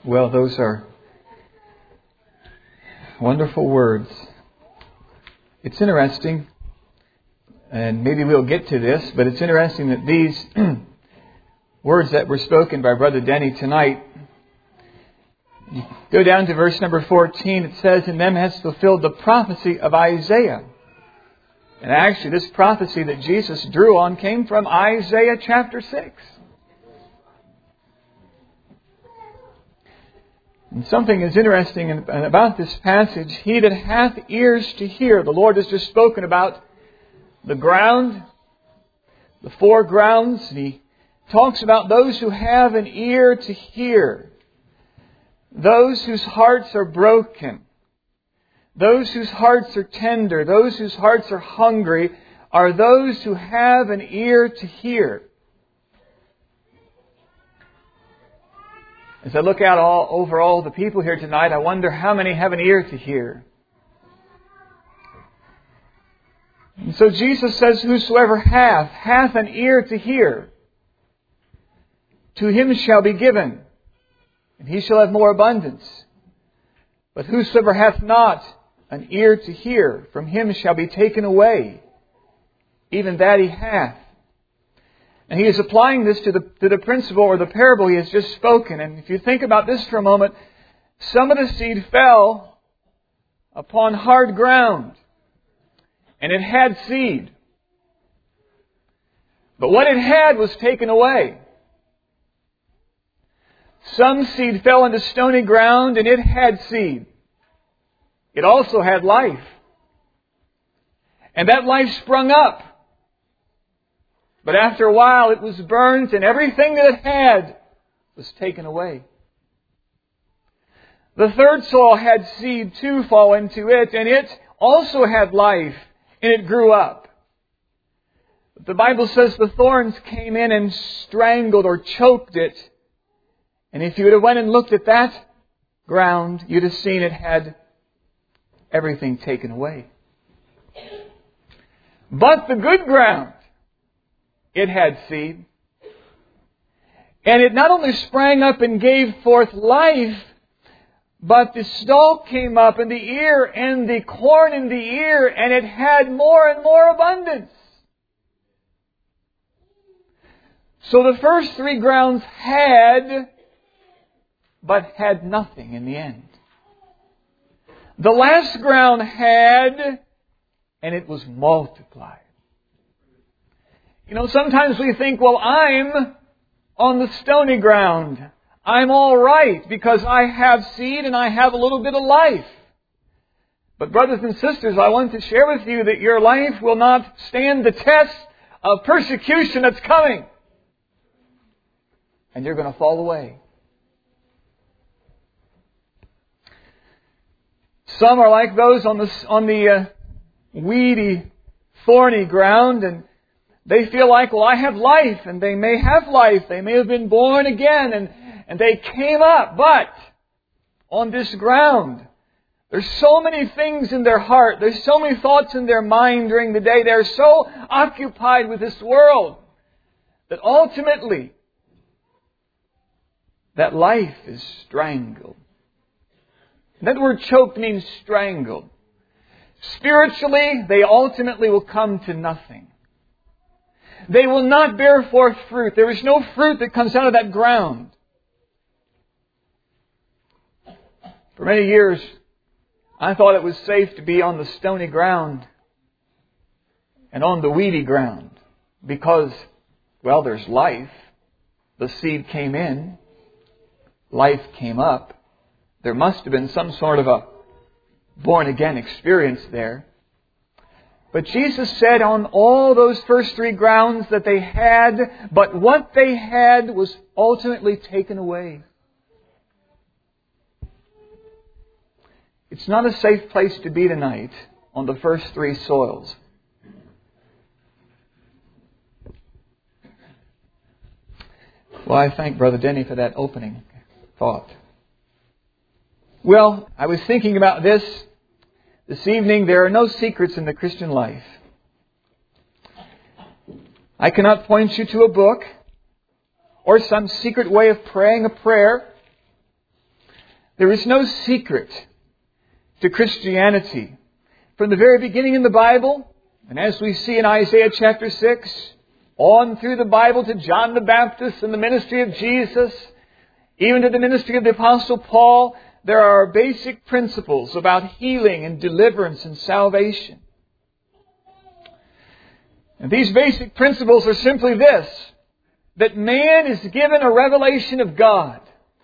Well, those are wonderful words. It's interesting, and maybe we'll get to this, but it's interesting that these words that were spoken by Brother Denny tonight, go down to verse number 14, it says, "In them has fulfilled the prophecy of Isaiah." And actually, this prophecy that Jesus drew on came from Isaiah chapter 6. And something is interesting about this passage. He that hath ears to hear. The Lord has just spoken about the ground, the four grounds. And He talks about those who have an ear to hear. Those whose hearts are broken. Those whose hearts are tender. Those whose hearts are hungry are those who have an ear to hear. As I look out over all the people here tonight, I wonder how many have an ear to hear. And so Jesus says, "Whosoever hath an ear to hear, to him shall be given, and he shall have more abundance. But whosoever hath not an ear to hear, from him shall be taken away, even that he hath." And He is applying this to the principle or the parable He has just spoken. And if you think about this for a moment, some of the seed fell upon hard ground. And it had seed. But what it had was taken away. Some seed fell into stony ground and it had seed. It also had life. And that life sprung up. But after a while it was burnt and everything that it had was taken away. The third soil had seed too fall into it, and it also had life, and it grew up. But the Bible says the thorns came in and strangled or choked it. And if you would have went and looked at that ground, you'd have seen it had everything taken away. But the good ground, it had seed. And it not only sprang up and gave forth life, but the stalk came up in the ear and the corn in the ear, and it had more and more abundance. So the first three grounds had, but had nothing in the end. The last ground had, and it was multiplied. You know, sometimes we think, well, I'm on the stony ground. I'm all right because I have seed and I have a little bit of life. But brothers and sisters, I want to share with you that your life will not stand the test of persecution that's coming. And you're going to fall away. Some are like those on the weedy, thorny ground, and they feel like, well, I have life, and they may have life. They may have been born again, and they came up. But on this ground, there's so many things in their heart. There's so many thoughts in their mind during the day. They're so occupied with this world that ultimately that life is strangled. And that word choked means strangled. Spiritually, they ultimately will come to nothing. They will not bear forth fruit. There is no fruit that comes out of that ground. For many years, I thought it was safe to be on the stony ground and on the weedy ground because, well, there's life. The seed came in. Life came up. There must have been some sort of a born-again experience there. But Jesus said on all those first three grounds that they had, but what they had was ultimately taken away. It's not a safe place to be tonight on the first three soils. Well, I thank Brother Denny for that opening thought. Well, I was thinking about this evening. There are no secrets in the Christian life. I cannot point you to a book or some secret way of praying a prayer There is no secret to Christianity. From the very beginning in the Bible, and as we see in Isaiah chapter 6, on through the Bible to John the Baptist and the ministry of Jesus, even to the ministry of the Apostle Paul, there are basic principles about healing and deliverance and salvation. And these basic principles are simply this, that man is given a revelation of God.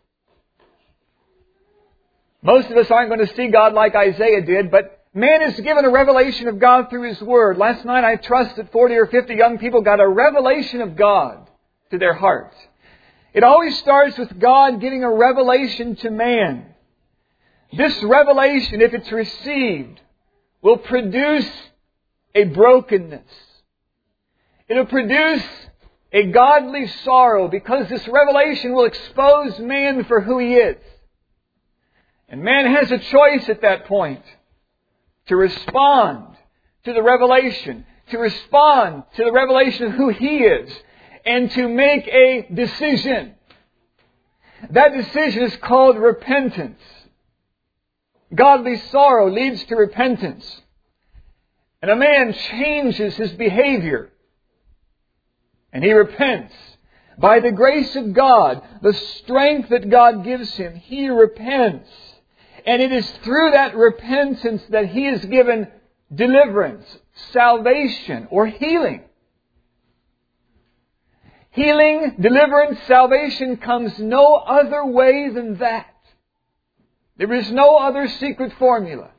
Most of us aren't going to see God like Isaiah did, but man is given a revelation of God through His Word. Last night I trust that 40 or 50 young people got a revelation of God to their heart. It always starts with God giving a revelation to man. This revelation, if it's received, will produce a brokenness. It'll produce a godly sorrow because this revelation will expose man for who he is. And man has a choice at that point to respond to the revelation, to respond to the revelation of who he is, and to make a decision. That decision is called repentance. Godly sorrow leads to repentance. And a man changes his behavior. And he repents. By the grace of God, the strength that God gives him, he repents. And it is through that repentance that he is given deliverance, salvation, or healing. Healing, deliverance, salvation comes no other way than that. There is no other secret formula.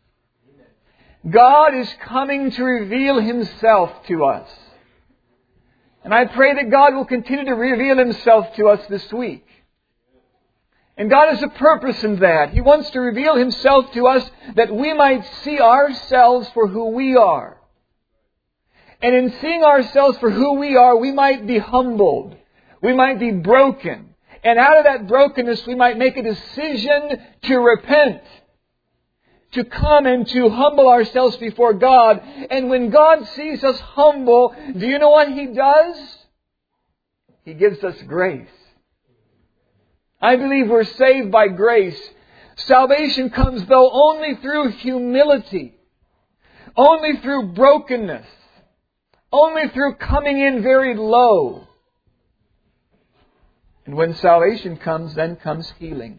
God is coming to reveal Himself to us. And I pray that God will continue to reveal Himself to us this week. And God has a purpose in that. He wants to reveal Himself to us that we might see ourselves for who we are. And in seeing ourselves for who we are, we might be humbled. We might be broken. And out of that brokenness, we might make a decision to repent. To come and to humble ourselves before God. And when God sees us humble, do you know what He does? He gives us grace. I believe we're saved by grace. Salvation comes, though, only through humility. Only through brokenness. Only through coming in very low. And when salvation comes, then comes healing.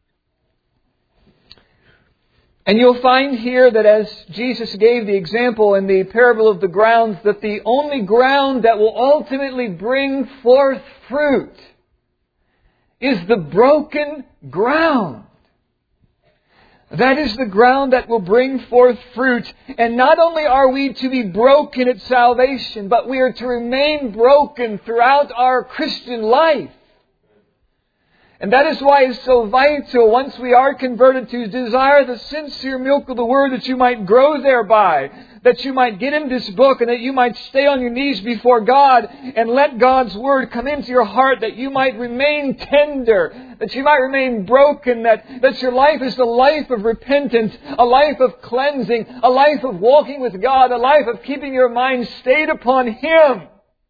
And you'll find here that as Jesus gave the example in the parable of the grounds, that the only ground that will ultimately bring forth fruit is the broken ground. That is the ground that will bring forth fruit. And not only are we to be broken at salvation, but we are to remain broken throughout our Christian life. And that is why it's so vital, once we are converted, to desire the sincere milk of the Word, that you might grow thereby, that you might get in this book, and that you might stay on your knees before God and let God's Word come into your heart, that you might remain tender, that you might remain broken, that your life is the life of repentance, a life of cleansing, a life of walking with God, a life of keeping your mind stayed upon Him.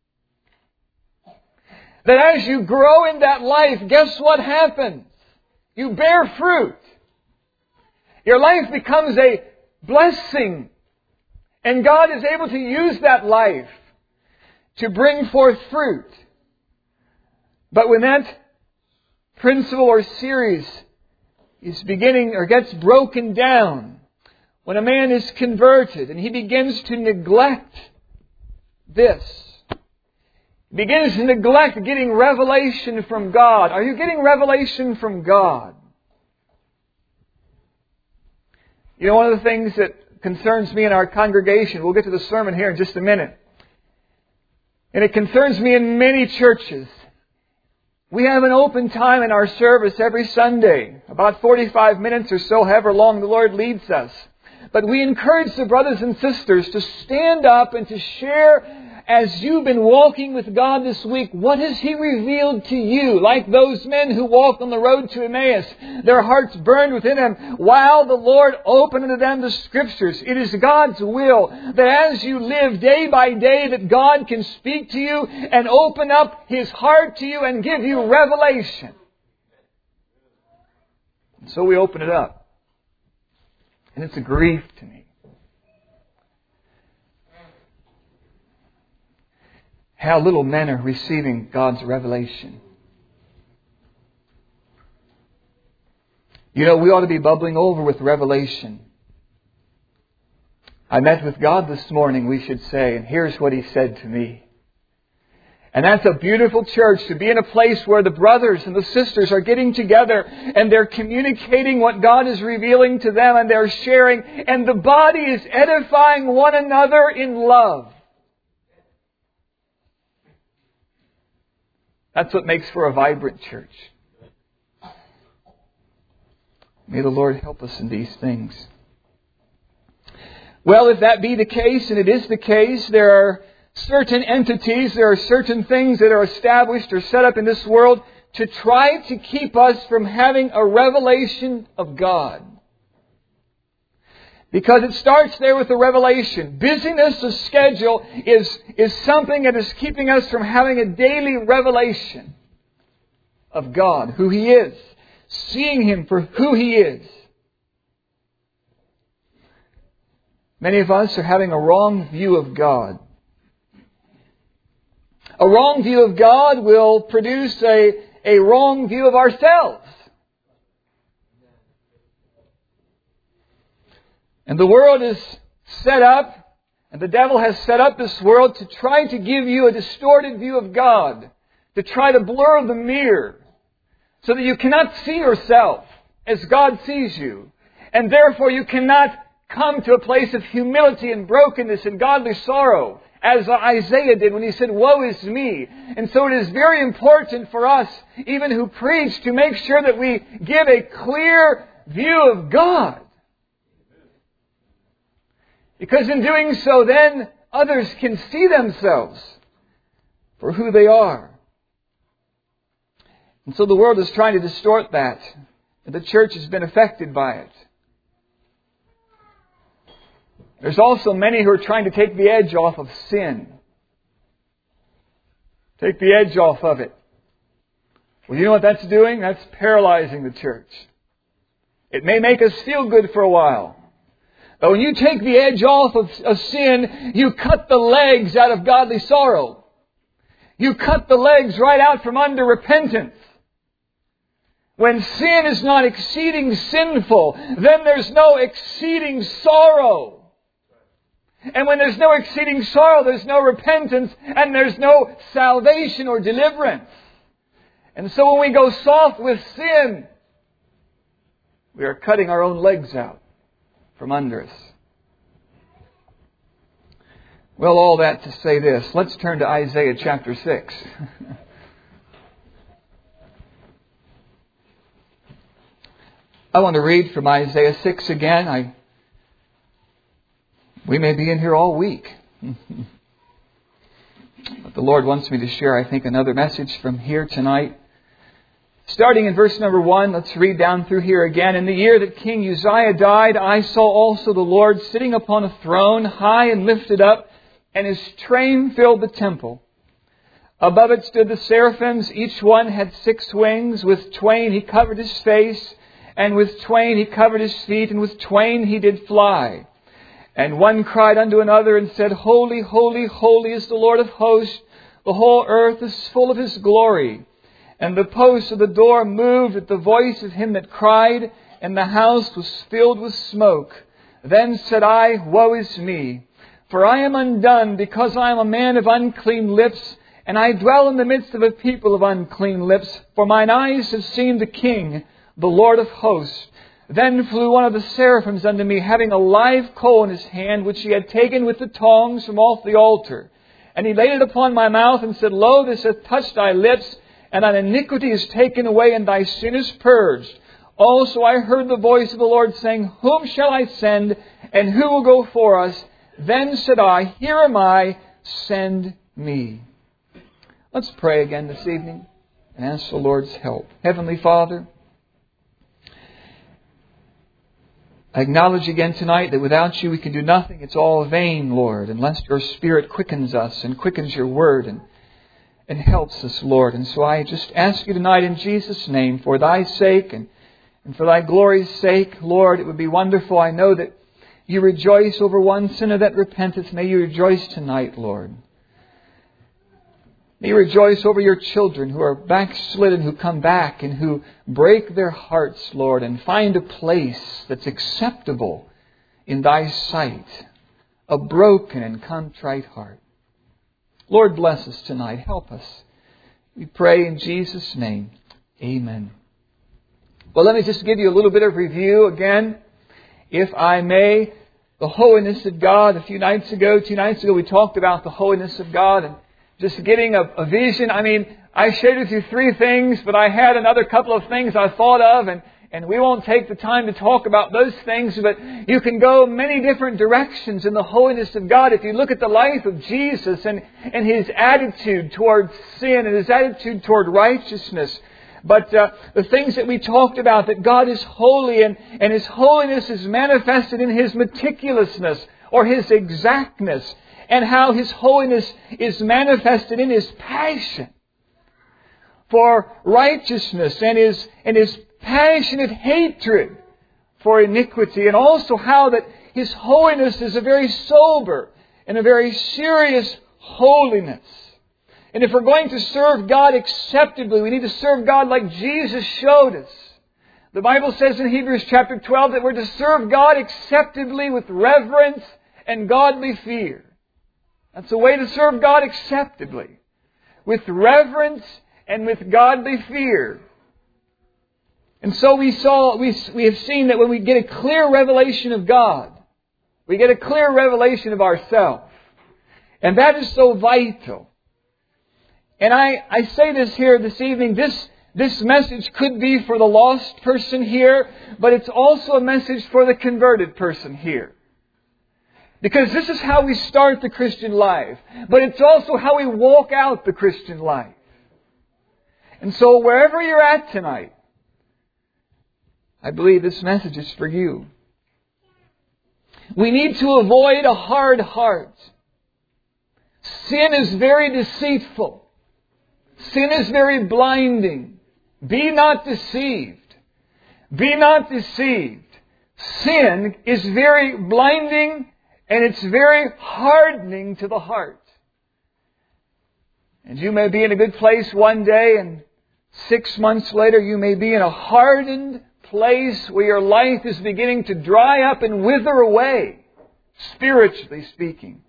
That as you grow in that life, guess what happens? You bear fruit. Your life becomes a blessing. And God is able to use that life to bring forth fruit. But when that principle or series is beginning or gets broken down, when a man is converted and he begins to neglect this, begins to neglect getting revelation from God. Are you getting revelation from God? You know, one of the things that concerns me in our congregation, we'll get to the sermon here in just a minute, and it concerns me in many churches. We have an open time in our service every Sunday, about 45 minutes or so, however long the Lord leads us. But we encourage the brothers and sisters to stand up and to share, as you've been walking with God this week, what has He revealed to you? Like those men who walked on the road to Emmaus, their hearts burned within them while the Lord opened unto them the Scriptures. It is God's will that as you live day by day, that God can speak to you and open up His heart to you and give you revelation. And so we open it up. And it's a grief to me. How little men are receiving God's revelation. You know, we ought to be bubbling over with revelation. I met with God this morning, we should say, and here's what He said to me. And that's a beautiful church, to be in a place where the brothers and the sisters are getting together and they're communicating what God is revealing to them and they're sharing, and the body is edifying one another in love. That's what makes for a vibrant church. May the Lord help us in these things. Well, if that be the case, and it is the case, there are certain entities, there are certain things that are established or set up in this world to try to keep us from having a revelation of God. Because it starts there with the revelation. Busyness of schedule is something that is keeping us from having a daily revelation of God, who He is, seeing Him for who He is. Many of us are having a wrong view of God. A wrong view of God will produce a wrong view of ourselves. And the world is set up, and the devil has set up this world to try to give you a distorted view of God, to try to blur the mirror, so that you cannot see yourself as God sees you. And therefore you cannot come to a place of humility and brokenness and godly sorrow, as Isaiah did when he said, "Woe is me." And so it is very important for us, even who preach, to make sure that we give a clear view of God. Because in doing so, then others can see themselves for who they are. And so the world is trying to distort that. And the church has been affected by it. There's also many who are trying to take the edge off of sin. Take the edge off of it. Well, you know what that's doing? That's paralyzing the church. It may make us feel good for a while. But when you take the edge off of sin, you cut the legs out of godly sorrow. You cut the legs right out from under repentance. When sin is not exceeding sinful, then there's no exceeding sorrow. And when there's no exceeding sorrow, there's no repentance, and there's no salvation or deliverance. And so when we go soft with sin, we are cutting our own legs out from under us. Well, all that to say this. Let's turn to Isaiah chapter 6. I want to read from Isaiah 6 again. We may be in here all week. But the Lord wants me to share, I think, another message from here tonight. Starting in verse number 1, let's read down through here again. In the year that King Uzziah died, I saw also the Lord sitting upon a throne, high and lifted up, and His train filled the temple. Above it stood the seraphims. Each one had 6 wings. With twain He covered His face, and with twain He covered His feet, and with twain He did fly. And one cried unto another and said, Holy, holy, holy is the Lord of hosts. The whole earth is full of His glory. And the posts of the door moved at the voice of him that cried, and the house was filled with smoke. Then said I, Woe is me! For I am undone, because I am a man of unclean lips, and I dwell in the midst of a people of unclean lips. For mine eyes have seen the King, the Lord of hosts. Then flew one of the seraphims unto me, having a live coal in his hand, which he had taken with the tongs from off the altar. And he laid it upon my mouth, and said, Lo, this hath touched thy lips, and thine iniquity is taken away, and thy sin is purged. Also I heard the voice of the Lord saying, Whom shall I send, and who will go for us? Then said I, Here am I, send me. Let's pray again this evening and ask the Lord's help. Heavenly Father, I acknowledge again tonight that without You we can do nothing. It's all vain, Lord, unless Your Spirit quickens us and quickens Your Word and helps us, Lord. And so I just ask You tonight in Jesus' name, for Thy sake and And for Thy glory's sake, Lord, it would be wonderful. I know that You rejoice over one sinner that repenteth. May You rejoice tonight, Lord. May You rejoice over Your children who are backslidden, who come back and who break their hearts, Lord, and find a place that's acceptable in Thy sight, a broken and contrite heart. Lord, bless us tonight. Help us. We pray in Jesus' name. Amen. Well, let me just give you a little bit of review again, if I may. The holiness of God. 2 nights ago, we talked about the holiness of God and just getting a vision. I mean, I shared with you 3 things, but I had another couple of things I thought of, and we won't take the time to talk about those things, but you can go many different directions in the holiness of God. If you look at the life of Jesus and His attitude toward sin and His attitude toward righteousness. But the things that we talked about, that God is holy and His holiness is manifested in His meticulousness or His exactness, and how His holiness is manifested in His passion for righteousness and His passionate hatred for iniquity, and also how that His holiness is a very sober and a very serious holiness. And if we're going to serve God acceptably, we need to serve God like Jesus showed us. The Bible says in Hebrews chapter 12 that we're to serve God acceptably with reverence and godly fear. That's a way to serve God acceptably, with reverence and with godly fear. And so we have seen that when we get a clear revelation of God, we get a clear revelation of ourselves. And that is so vital. And I say this here this evening, this message could be for the lost person here, but it's also a message for the converted person here. Because this is how we start the Christian life, but it's also how we walk out the Christian life. And so wherever you're at tonight, I believe this message is for you. We need to avoid a hard heart. Sin is very deceitful. Sin is very blinding. Be not deceived. Be not deceived. Sin is very blinding and it's very hardening to the heart. And you may be in a good place one day, and 6 months later you may be in a hardened place where your life is beginning to dry up and wither away, spiritually speaking.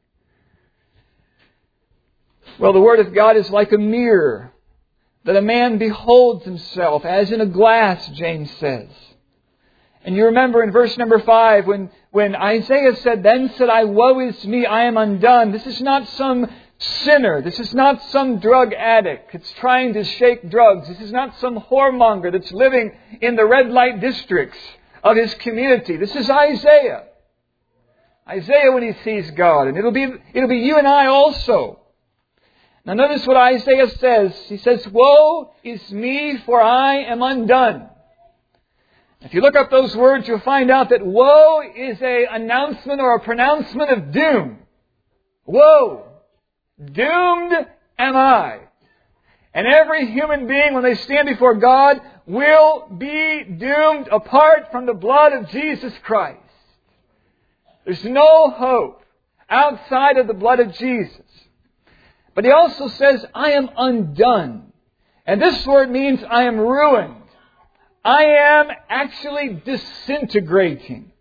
Well, the Word of God is like a mirror that a man beholds himself as in a glass, James says. And you remember in verse number 5 when Isaiah said, "Then said I, woe is me, I am undone." This is not some sinner. This is not some drug addict that's trying to shake drugs. This is not some whoremonger that's living in the red light districts of his community. This is Isaiah. Isaiah when he sees God. And it'll be you and I also. Now notice what Isaiah says. He says, "Woe is me, for I am undone." If you look up those words, you'll find out that woe is an announcement or a pronouncement of doom. Woe! Doomed am I. And every human being, when they stand before God, will be doomed apart from the blood of Jesus Christ. There's no hope outside of the blood of Jesus. But he also says, "I am undone." And this word means I am ruined. I am actually disintegrating.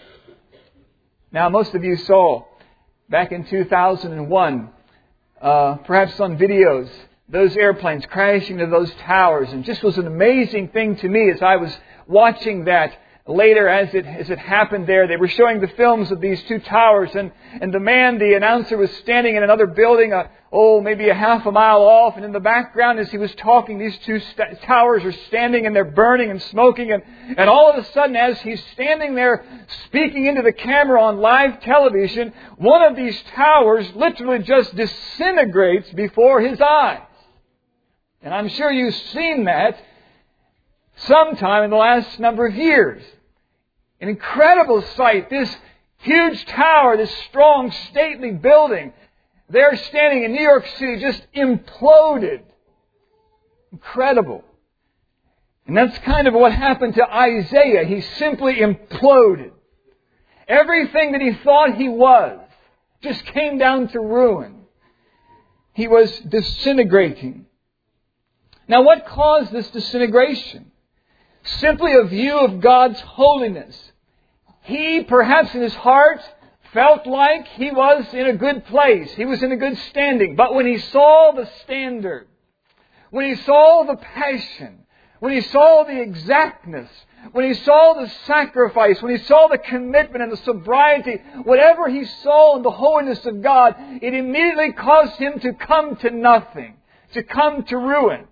Now, most of you saw back in 2001, perhaps on videos, those airplanes crashing into those towers. And just was an amazing thing to me as I was watching that later as it happened there. They were showing the films of these 2 towers, and the announcer was standing in another building, maybe a half a mile off, and in the background as he was talking, these 2 towers are standing and they're burning and smoking, and all of a sudden as he's standing there speaking into the camera on live television, one of these towers literally just disintegrates before his eyes. And I'm sure you've seen that sometime in the last number of years. An incredible sight. This huge tower, this strong, stately building, they're standing in New York City, just imploded. Incredible. And that's kind of what happened to Isaiah. He simply imploded. Everything that he thought he was just came down to ruin. He was disintegrating. Now, what caused this disintegration? Simply a view of God's holiness. He, perhaps in his heart, felt like he was in a good place. He was in a good standing. But when he saw the standard, when he saw the passion, when he saw the exactness, when he saw the sacrifice, when he saw the commitment and the sobriety, whatever he saw in the holiness of God, it immediately caused him to come to nothing, to come to ruin.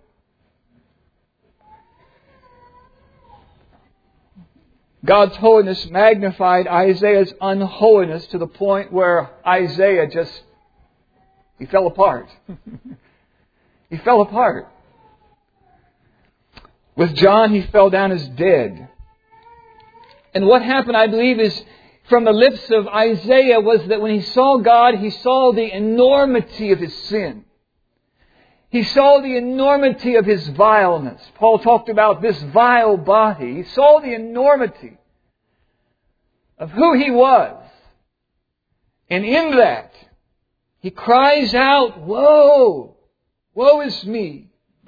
God's holiness magnified Isaiah's unholiness to the point where Isaiah he fell apart. He fell apart. With John, he fell down as dead. And what happened, I believe, is from the lips of Isaiah was that when he saw God, he saw the enormity of his sin. He saw the enormity of his vileness. Paul talked about this vile body. He saw the enormity of who he was. And in that, he cries out, "Woe! Woe is me!"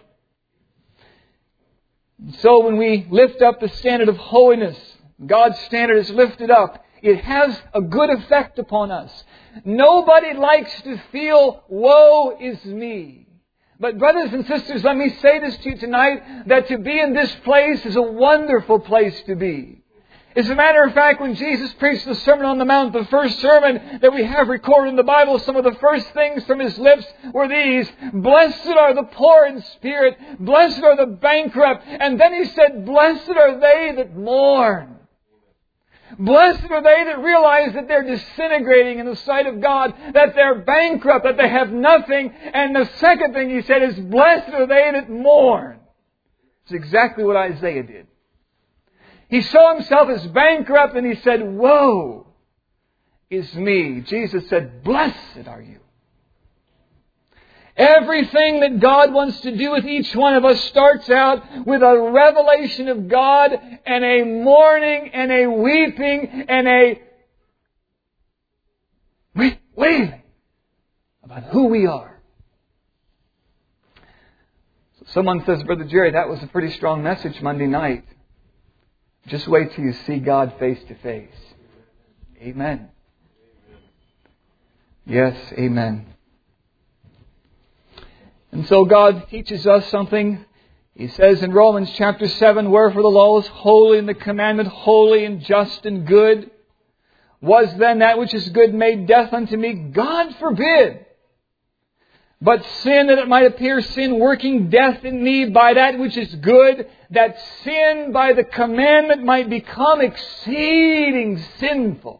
And so when we lift up the standard of holiness, God's standard is lifted up, it has a good effect upon us. Nobody likes to feel, "Woe is me." But brothers and sisters, let me say this to you tonight, that to be in this place is a wonderful place to be. As a matter of fact, when Jesus preached the Sermon on the Mount, the first sermon that we have recorded in the Bible, some of the first things from His lips were these: "Blessed are the poor in spirit, blessed are the bankrupt." And then He said, "Blessed are they that mourn." Blessed are they that realize that they're disintegrating in the sight of God, that they're bankrupt, that they have nothing. And the second thing He said is, "Blessed are they that mourn." It's exactly what Isaiah did. He saw himself as bankrupt and he said, "Woe is me." Jesus said, "Blessed are you." Everything that God wants to do with each one of us starts out with a revelation of God and a mourning and a weeping and a wailing about who we are. So someone says, "Brother Jerry, that was a pretty strong message Monday night." Just wait till you see God face to face. Amen. Yes, amen. And so God teaches us something. He says in Romans chapter 7, "Wherefore the law is holy, and the commandment holy and just and good. Was then that which is good made death unto me? God forbid. But sin, that it might appear sin, working death in me by that which is good, that sin by the commandment might become exceeding sinful."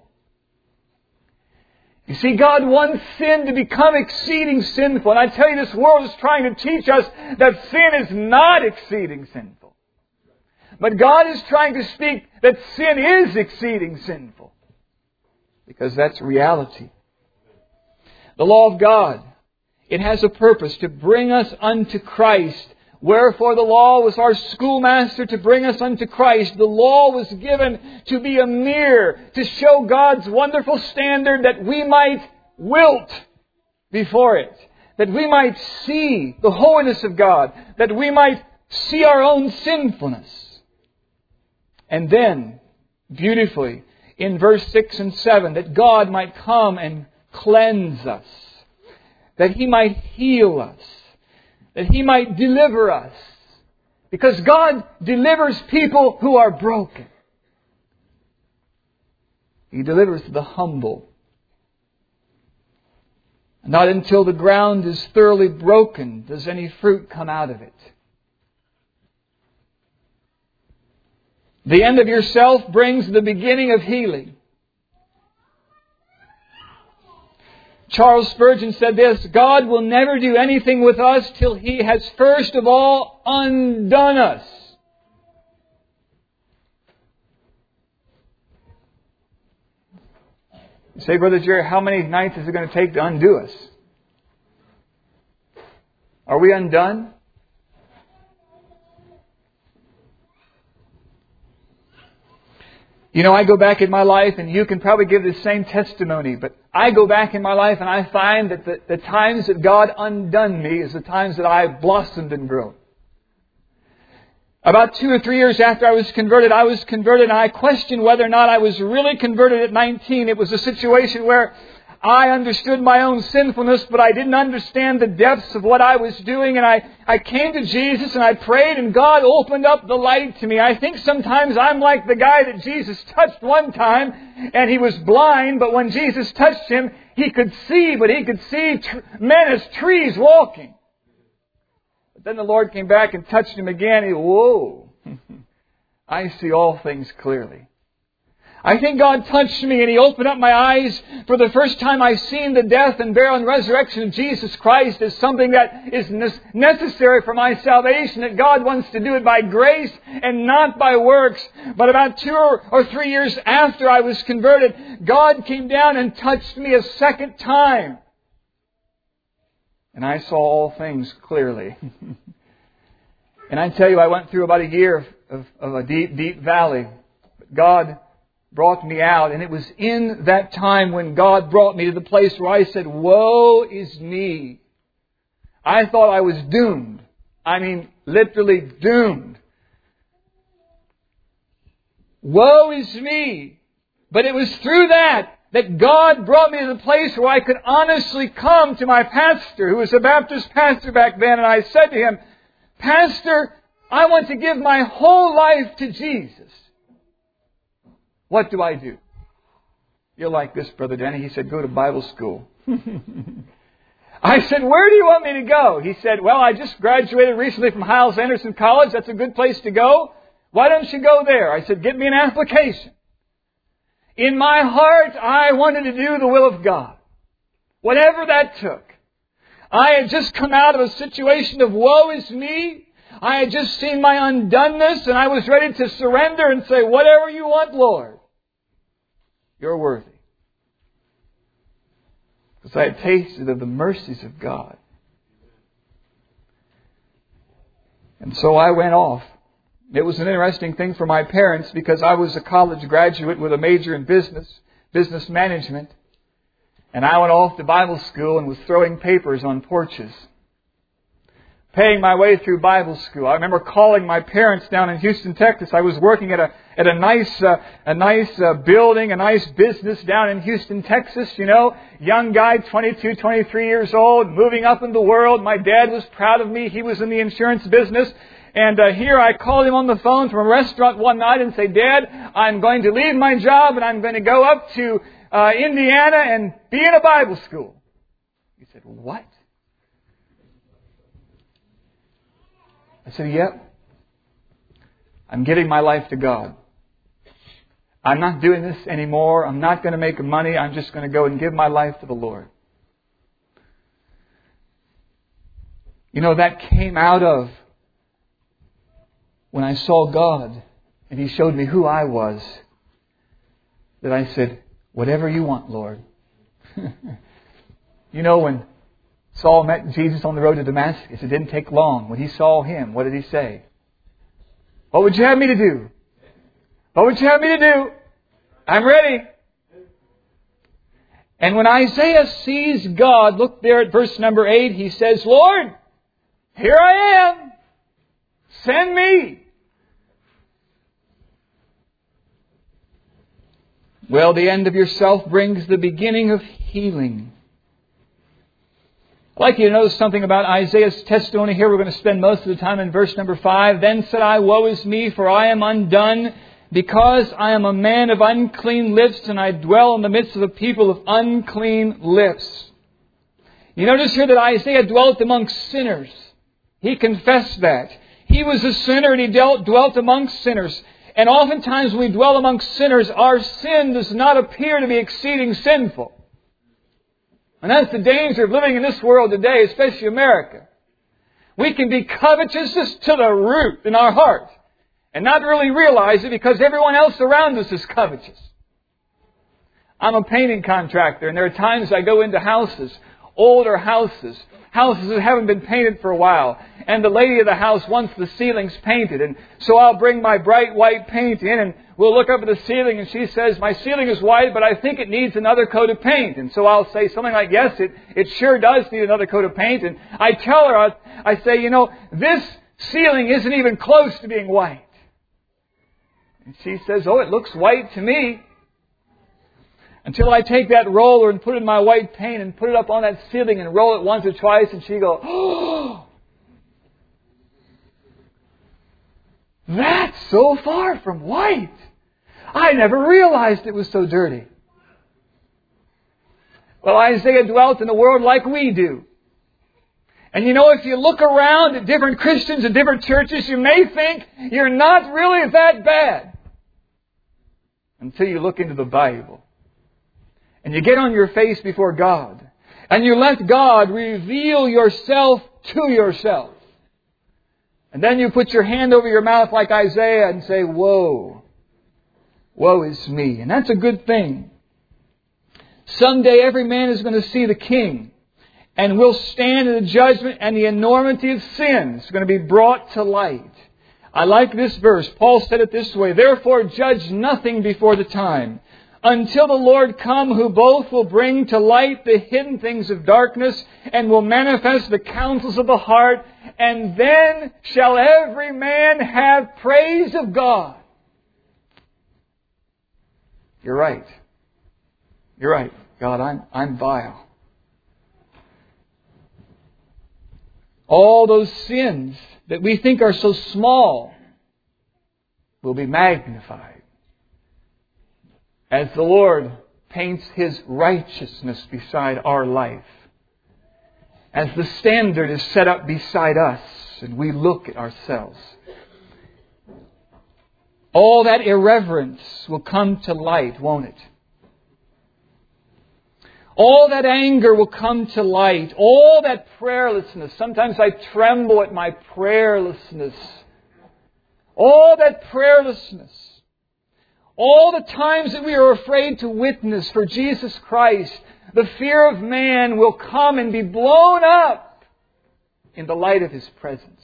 You see, God wants sin to become exceeding sinful. And I tell you, this world is trying to teach us that sin is not exceeding sinful. But God is trying to speak that sin is exceeding sinful. Because that's reality. The law of God, it has a purpose to bring us unto Christ. Wherefore the law was our schoolmaster to bring us unto Christ. The law was given to be a mirror, to show God's wonderful standard, that we might wilt before it. That we might see the holiness of God. That we might see our own sinfulness. And then, beautifully, in verse 6 and 7, that God might come and cleanse us. That He might heal us. That He might deliver us. Because God delivers people who are broken. He delivers the humble. Not until the ground is thoroughly broken does any fruit come out of it. The end of yourself brings the beginning of healing. Charles Spurgeon said this: "God will never do anything with us till He has first of all undone us." You say, "Brother Jerry, how many nights is it going to take to undo us?" Are we undone? You know, I go back in my life, and you can probably give the same testimony, but I go back in my life and I find that the times that God undone me is the times that I blossomed and grown. About 2 or 3 years after I was converted, and I questioned whether or not I was really converted at 19. It was a situation where I understood my own sinfulness, but I didn't understand the depths of what I was doing. And I came to Jesus and I prayed, and God opened up the light to me. I think sometimes I'm like the guy that Jesus touched one time, and he was blind, but when Jesus touched him, he could see, but he could see men as trees walking. But then the Lord came back and touched him again. Whoa! I see all things clearly. I think God touched me and He opened up my eyes. For the first time I've seen the death and burial and resurrection of Jesus Christ as something that is necessary for my salvation. That God wants to do it by grace and not by works. But about 2 or 3 years after I was converted, God came down and touched me a second time. And I saw all things clearly. And I tell you, I went through about a year of a deep, deep valley. But God brought me out. And it was in that time when God brought me to the place where I said, woe is me. I thought I was doomed. I mean, literally doomed. Woe is me. But it was through that God brought me to the place where I could honestly come to my pastor, who was a Baptist pastor back then. And I said to him, Pastor, I want to give my whole life to Jesus. What do I do? You're like this, Brother Denny. He said, go to Bible school. I said, where do you want me to go? He said, well, I just graduated recently from Hyles-Anderson College. That's a good place to go. Why don't you go there? I said, get me an application. In my heart, I wanted to do the will of God. Whatever that took. I had just come out of a situation of woe is me. I had just seen my undoneness, and I was ready to surrender and say, whatever you want, Lord. You're worthy. Because I had tasted of the mercies of God. And so I went off. It was an interesting thing for my parents because I was a college graduate with a major in business management. And I went off to Bible school and was throwing papers on porches. Paying my way through Bible school. I remember calling my parents down in Houston, Texas. I was working at a nice building, a nice business down in Houston, Texas. You know, young guy, 22, 23 years old, moving up in the world. My dad was proud of me. He was in the insurance business. And here I called him on the phone from a restaurant one night and say, Dad, I'm going to leave my job and I'm going to go up to Indiana and be in a Bible school. He said, what? I said, yep. I'm giving my life to God. I'm not doing this anymore. I'm not going to make money. I'm just going to go and give my life to the Lord. You know, that came out of when I saw God and He showed me who I was, that I said, whatever you want, Lord. You know, when Saul met Jesus on the road to Damascus, it didn't take long. When he saw Him, what did he say? What would you have me to do? What would you have me to do? I'm ready. And when Isaiah sees God, look there at verse number 8, he says, Lord, here I am. Send me. Well, the end of yourself brings the beginning of healing. I'd like you to notice something about Isaiah's testimony here. We're going to spend most of the time in verse number 5. Then said I, woe is me, for I am undone, because I am a man of unclean lips, and I dwell in the midst of a people of unclean lips. You notice here that Isaiah dwelt amongst sinners. He confessed that. He was a sinner and he dwelt amongst sinners. And oftentimes when we dwell amongst sinners, our sin does not appear to be exceeding sinful. And that's the danger of living in this world today, especially America. We can be covetous to the root in our heart and not really realize it because everyone else around us is covetous. I'm a painting contractor, and there are times I go into houses, older houses that haven't been painted for a while. And the lady of the house wants the ceilings painted. And so I'll bring my bright white paint in, and we'll look up at the ceiling and she says, my ceiling is white, but I think it needs another coat of paint. And so I'll say something like, yes, it sure does need another coat of paint. And I tell her, I say, this ceiling isn't even close to being white. And she says, oh, it looks white to me. Until I take that roller and put it in my white paint and put it up on that ceiling and roll it once or twice, and she goes, oh, that's so far from white. I never realized it was so dirty. Well, Isaiah dwelt in a world like we do. And if you look around at different Christians and different churches, you may think you're not really that bad. Until you look into the Bible. And you get on your face before God. And you let God reveal yourself to yourself. And then you put your hand over your mouth like Isaiah and say, woe. Woe is me. And that's a good thing. Someday every man is going to see the King. And will stand in the judgment, and the enormity of sin is going to be brought to light. I like this verse. Paul said it this way, therefore judge nothing before the time, until the Lord come, who both will bring to light the hidden things of darkness, and will manifest the counsels of the heart, and then shall every man have praise of God. You're right. You're right. God, I'm vile. All those sins that we think are so small will be magnified as the Lord paints His righteousness beside our life. As the standard is set up beside us and we look at ourselves. All that irreverence will come to light, won't it? All that anger will come to light. All that prayerlessness. Sometimes I tremble at my prayerlessness. All that prayerlessness. All the times that we are afraid to witness for Jesus Christ. The fear of man will come and be blown up in the light of His presence.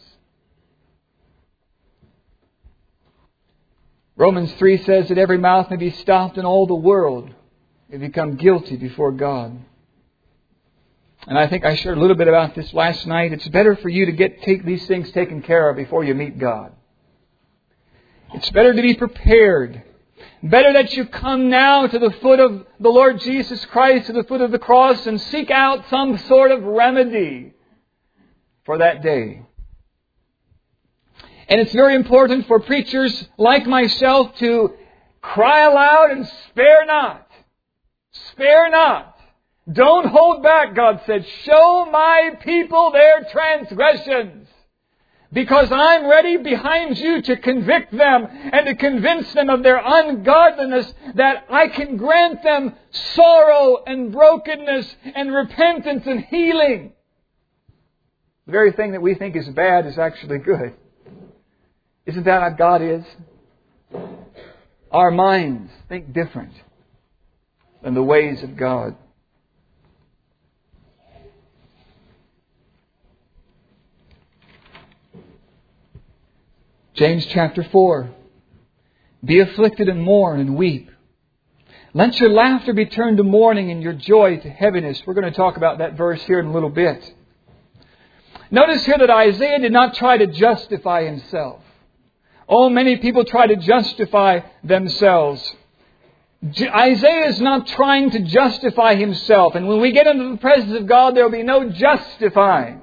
Romans 3 says that every mouth may be stopped in all the world. You become guilty before God. And I think I shared a little bit about this last night. It's better for you to take these things taken care of before you meet God. It's better to be prepared. Better that you come now to the foot of the Lord Jesus Christ, to the foot of the cross, and seek out some sort of remedy for that day. And it's very important for preachers like myself to cry aloud and spare not. Spare not. Don't hold back, God said. Show my people their transgressions. Because I'm ready behind you to convict them and to convince them of their ungodliness, that I can grant them sorrow and brokenness and repentance and healing. The very thing that we think is bad is actually good. Isn't that how God is? Our minds think different than the ways of God. James chapter 4. Be afflicted and mourn and weep. Let your laughter be turned to mourning and your joy to heaviness. We're going to talk about that verse here in a little bit. Notice here that Isaiah did not try to justify himself. Oh, many people try to justify themselves. Isaiah is not trying to justify himself. And when we get into the presence of God, there will be no justifying.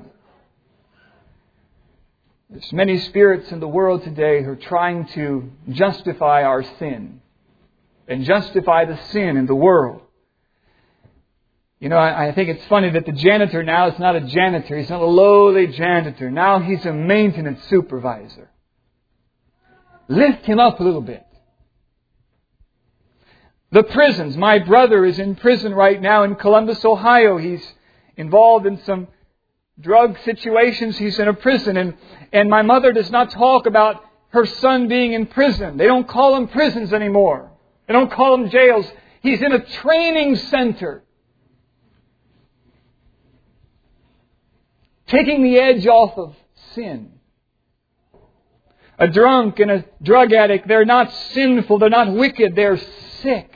There's many spirits in the world today who are trying to justify our sin and justify the sin in the world. You know, I think it's funny that the janitor now is not a janitor. He's not a lowly janitor. Now he's a maintenance supervisor. Lift him up a little bit. The prisons. My brother is in prison right now in Columbus, Ohio. He's involved in some drug situations. He's in a prison. And my mother does not talk about her son being in prison. They don't call them prisons anymore. They don't call them jails. He's in a training center. Taking the edge off of sin. A drunk and a drug addict, they're not sinful, they're not wicked, they're sick.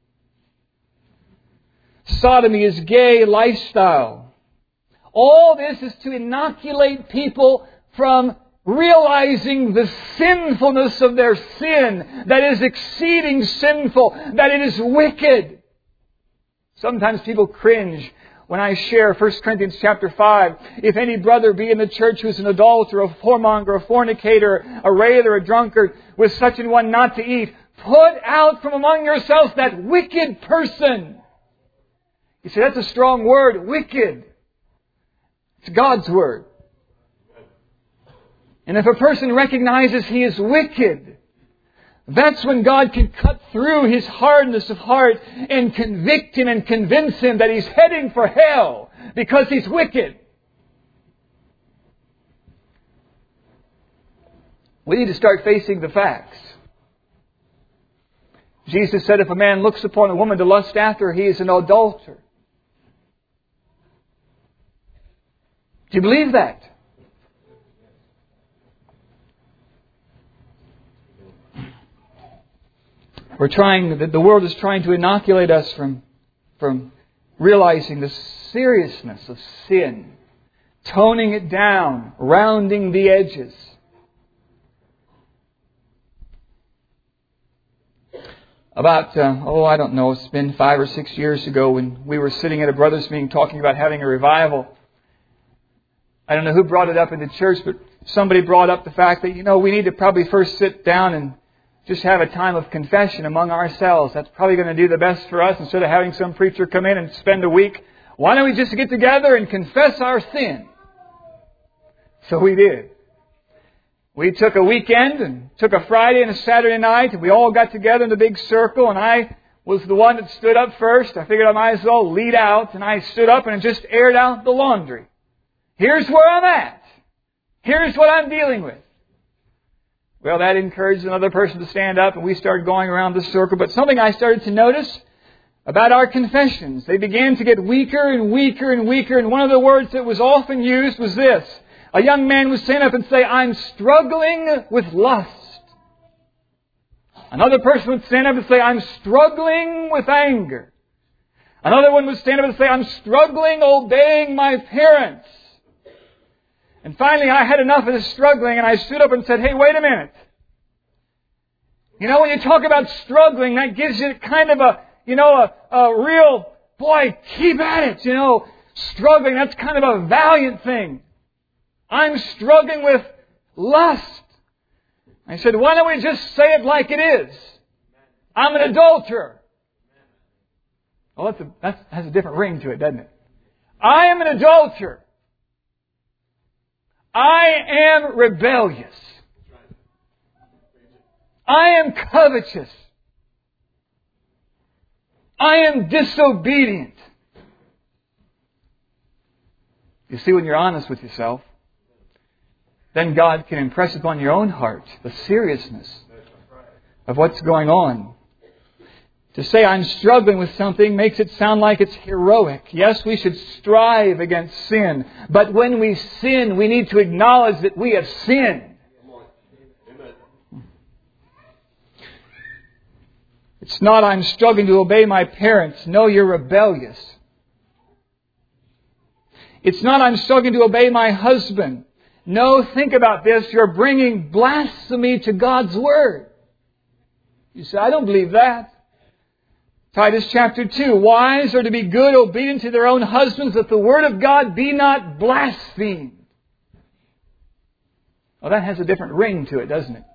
Sodomy is gay lifestyle. All this is to inoculate people from realizing the sinfulness of their sin, that it is exceeding sinful, that it is wicked. Sometimes people cringe when I share 1 Corinthians chapter 5. If any brother be in the church who is an adulterer, a whoremonger, a fornicator, a railer, a drunkard, with such an one not to eat, put out from among yourselves that wicked person. You say, that's a strong word, wicked. It's God's word. And if a person recognizes he is wicked, that's when God can cut through his hardness of heart and convict him and convince him that he's heading for hell because he's wicked. We need to start facing the facts. Jesus said if a man looks upon a woman to lust after her, he is an adulterer. Do you believe that? The world is trying to inoculate us from realizing the seriousness of sin, toning it down, rounding the edges. About, it's been 5 or 6 years ago when we were sitting at a brothers' meeting talking about having a revival. I don't know who brought it up in the church, but somebody brought up the fact that, we need to probably first sit down and just have a time of confession among ourselves. That's probably going to do the best for us instead of having some preacher come in and spend a week. Why don't we just get together and confess our sin? So we did. We took a weekend and took a Friday and a Saturday night, and we all got together in the big circle, and I was the one that stood up first. I figured I might as well lead out, and I stood up and just aired out the laundry. Here's where I'm at. Here's what I'm dealing with. Well, that encouraged another person to stand up, and we started going around the circle. But something I started to notice about our confessions, they began to get weaker and weaker and weaker. And one of the words that was often used was this. A young man would stand up and say, I'm struggling with lust. Another person would stand up and say, I'm struggling with anger. Another one would stand up and say, I'm struggling obeying my parents. And finally, I had enough of this struggling, and I stood up and said, hey, wait a minute. When you talk about struggling, that gives you kind of a real, boy, keep at it, struggling, that's kind of a valiant thing. I'm struggling with lust. I said, why don't we just say it like it is? I'm an adulterer. Well, that has a different ring to it, doesn't it? I am an adulterer. I am rebellious. I am covetous. I am disobedient. You see, when you're honest with yourself, then God can impress upon your own heart the seriousness of what's going on. To say I'm struggling with something makes it sound like it's heroic. Yes, we should strive against sin. But when we sin, we need to acknowledge that we have sinned. It's not I'm struggling to obey my parents. No, you're rebellious. It's not I'm struggling to obey my husband. No, think about this. You're bringing blasphemy to God's Word. You say, I don't believe that. Titus chapter 2, wives are to be good, obedient to their own husbands, that the word of God be not blasphemed. Well, that has a different ring to it, doesn't it?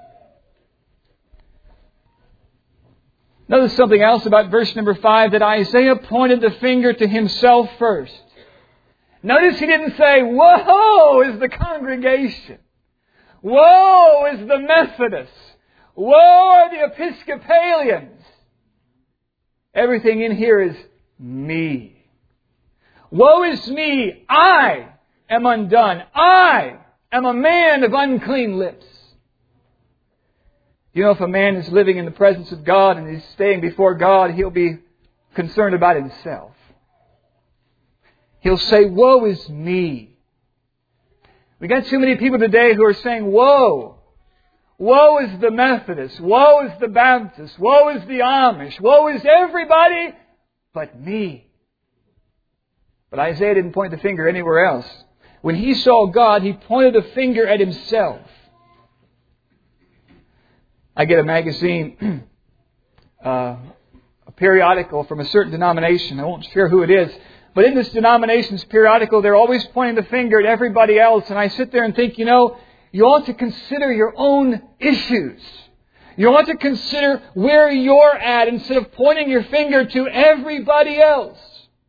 Notice something else about verse number 5, that Isaiah pointed the finger to himself first. Notice he didn't say, woe is the congregation. Woe is the Methodists. Woe are the Episcopalians. Everything in here is me. Woe is me. I am undone. I am a man of unclean lips. If a man is living in the presence of God and he's staying before God, he'll be concerned about himself. He'll say, woe is me. We got too many people today who are saying, woe Woe is the Methodist. Woe is the Baptist. Woe is the Amish. Woe is everybody but me. But Isaiah didn't point the finger anywhere else. When he saw God, he pointed a finger at himself. I get a magazine, a periodical from a certain denomination. I won't share who it is. But in this denomination's periodical, they're always pointing the finger at everybody else. And I sit there and think, you ought to consider your own issues. You ought to consider where you're at instead of pointing your finger to everybody else.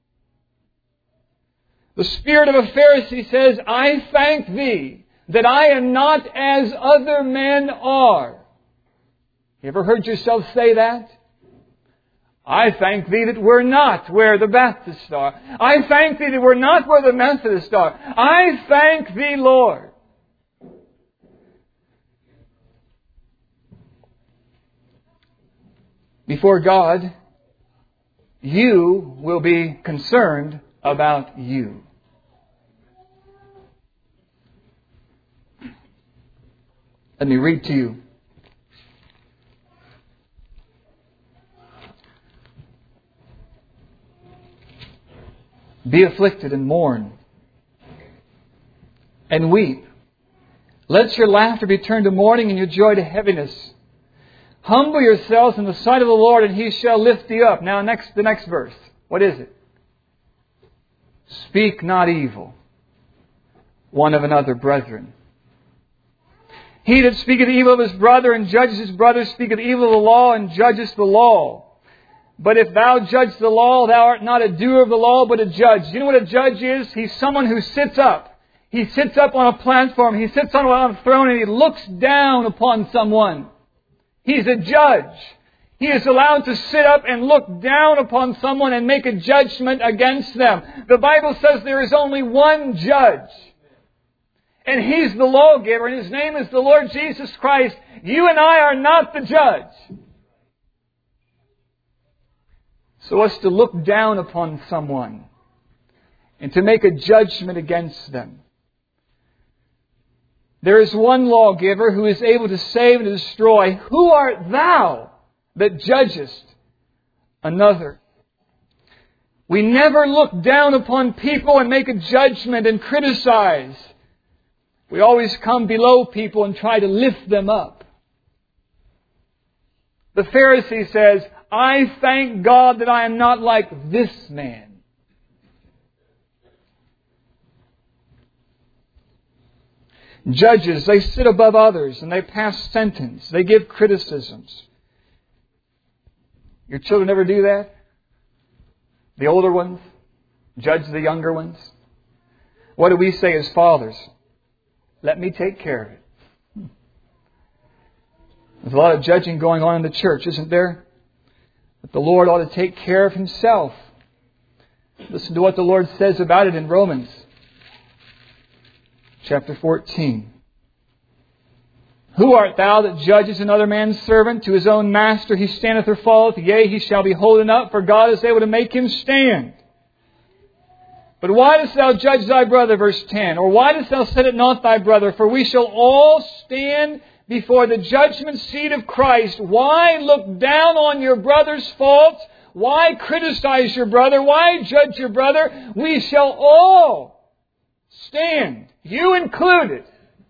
The spirit of a Pharisee says, I thank Thee that I am not as other men are. You ever heard yourself say that? I thank Thee that we're not where the Baptists are. I thank Thee that we're not where the Methodists are. I thank Thee, Lord. Before God, you will be concerned about you. Let me read to you. Be afflicted and mourn and weep. Let your laughter be turned to mourning and your joy to heaviness. Humble yourselves in the sight of the Lord, and He shall lift you up. Now, the next verse. What is it? Speak not evil one of another, brethren. He that speaketh evil of his brother and judges his brother speaketh evil of the law and judgeth the law. But if thou judge the law, thou art not a doer of the law, but a judge. You know what a judge is? He's someone who sits up. He sits up on a platform. He sits on a throne and he looks down upon someone. He's a judge. He is allowed to sit up and look down upon someone and make a judgment against them. The Bible says there is only one judge. And He's the lawgiver, and His name is the Lord Jesus Christ. You and I are not the judge. So as to look down upon someone and to make a judgment against them. There is one lawgiver who is able to save and to destroy. Who art thou that judgest another? We never look down upon people and make a judgment and criticize. We always come below people and try to lift them up. The Pharisee says, I thank God that I am not like this man. Judges, they sit above others and they pass sentence. They give criticisms. Your children ever do that? The older ones judge the younger ones. What do we say as fathers? Let me take care of it. There's a lot of judging going on in the church, isn't there? But the Lord ought to take care of Himself. Listen to what the Lord says about it in Romans chapter 14. Who art thou that judgest another man's servant? To his own master he standeth or falleth. Yea, he shall be holden up, for God is able to make him stand. But why dost thou judge thy brother, verse 10? Or why dost thou set it not thy brother? For we shall all stand before the judgment seat of Christ. Why look down on your brother's faults? Why criticize your brother? Why judge your brother? We shall all stand, you included,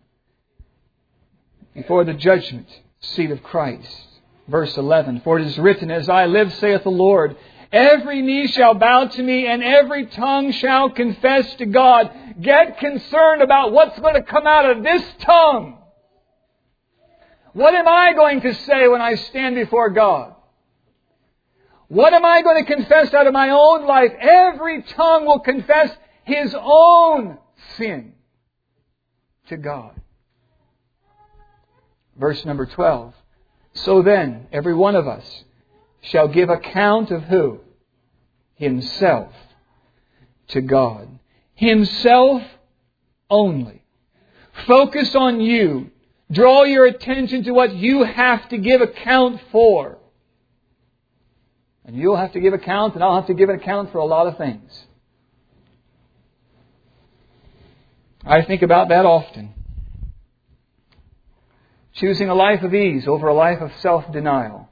before the judgment seat of Christ. Verse 11, for it is written, as I live, saith the Lord, every knee shall bow to me, and every tongue shall confess to God. Get concerned about what's going to come out of this tongue. What am I going to say when I stand before God? What am I going to confess out of my own life? Every tongue will confess his own sin to God. Verse number 12. So then, every one of us shall give account of who? Himself to God. Himself only. Focus on you. Draw your attention to what you have to give account for. And you'll have to give account, and I'll have to give an account for a lot of things. I think about that often. choosing a life of ease over a life of self-denial.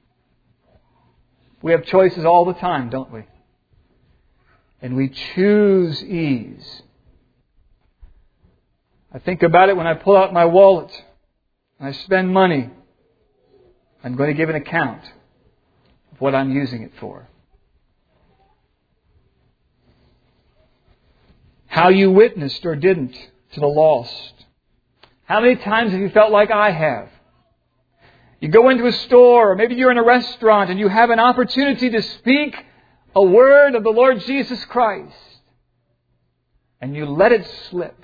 We have choices all the time, don't we? And we choose ease. I think about it when I pull out my wallet and I spend money. I'm going to give an account of what I'm using it for. How you witnessed or didn't to the lost. How many times have you felt like I have? You go into a store, or maybe you're in a restaurant, and you have an opportunity to speak a word of the Lord Jesus Christ. And you let it slip.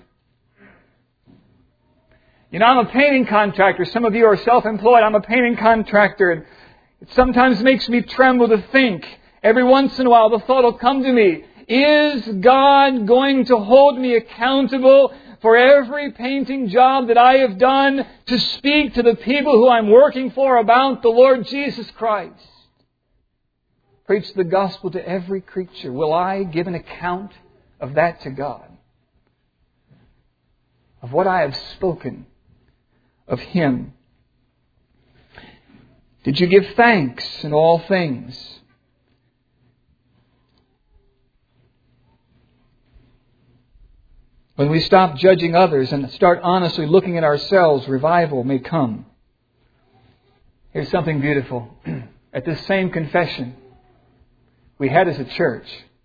You know, I'm a painting contractor. Some of you are self-employed. I'm a painting contractor. And it sometimes makes me tremble to think. Every once in a while the thought will come to me, is God going to hold me accountable for every painting job that I have done to speak to the people who I'm working for about the Lord Jesus Christ? Preach the gospel to every creature. Will I give an account of that to God? Of what I have spoken of Him? Did you give thanks in all things? When we stop judging others and start honestly looking at ourselves, revival may come. Here's something beautiful. At this same confession we had as a church,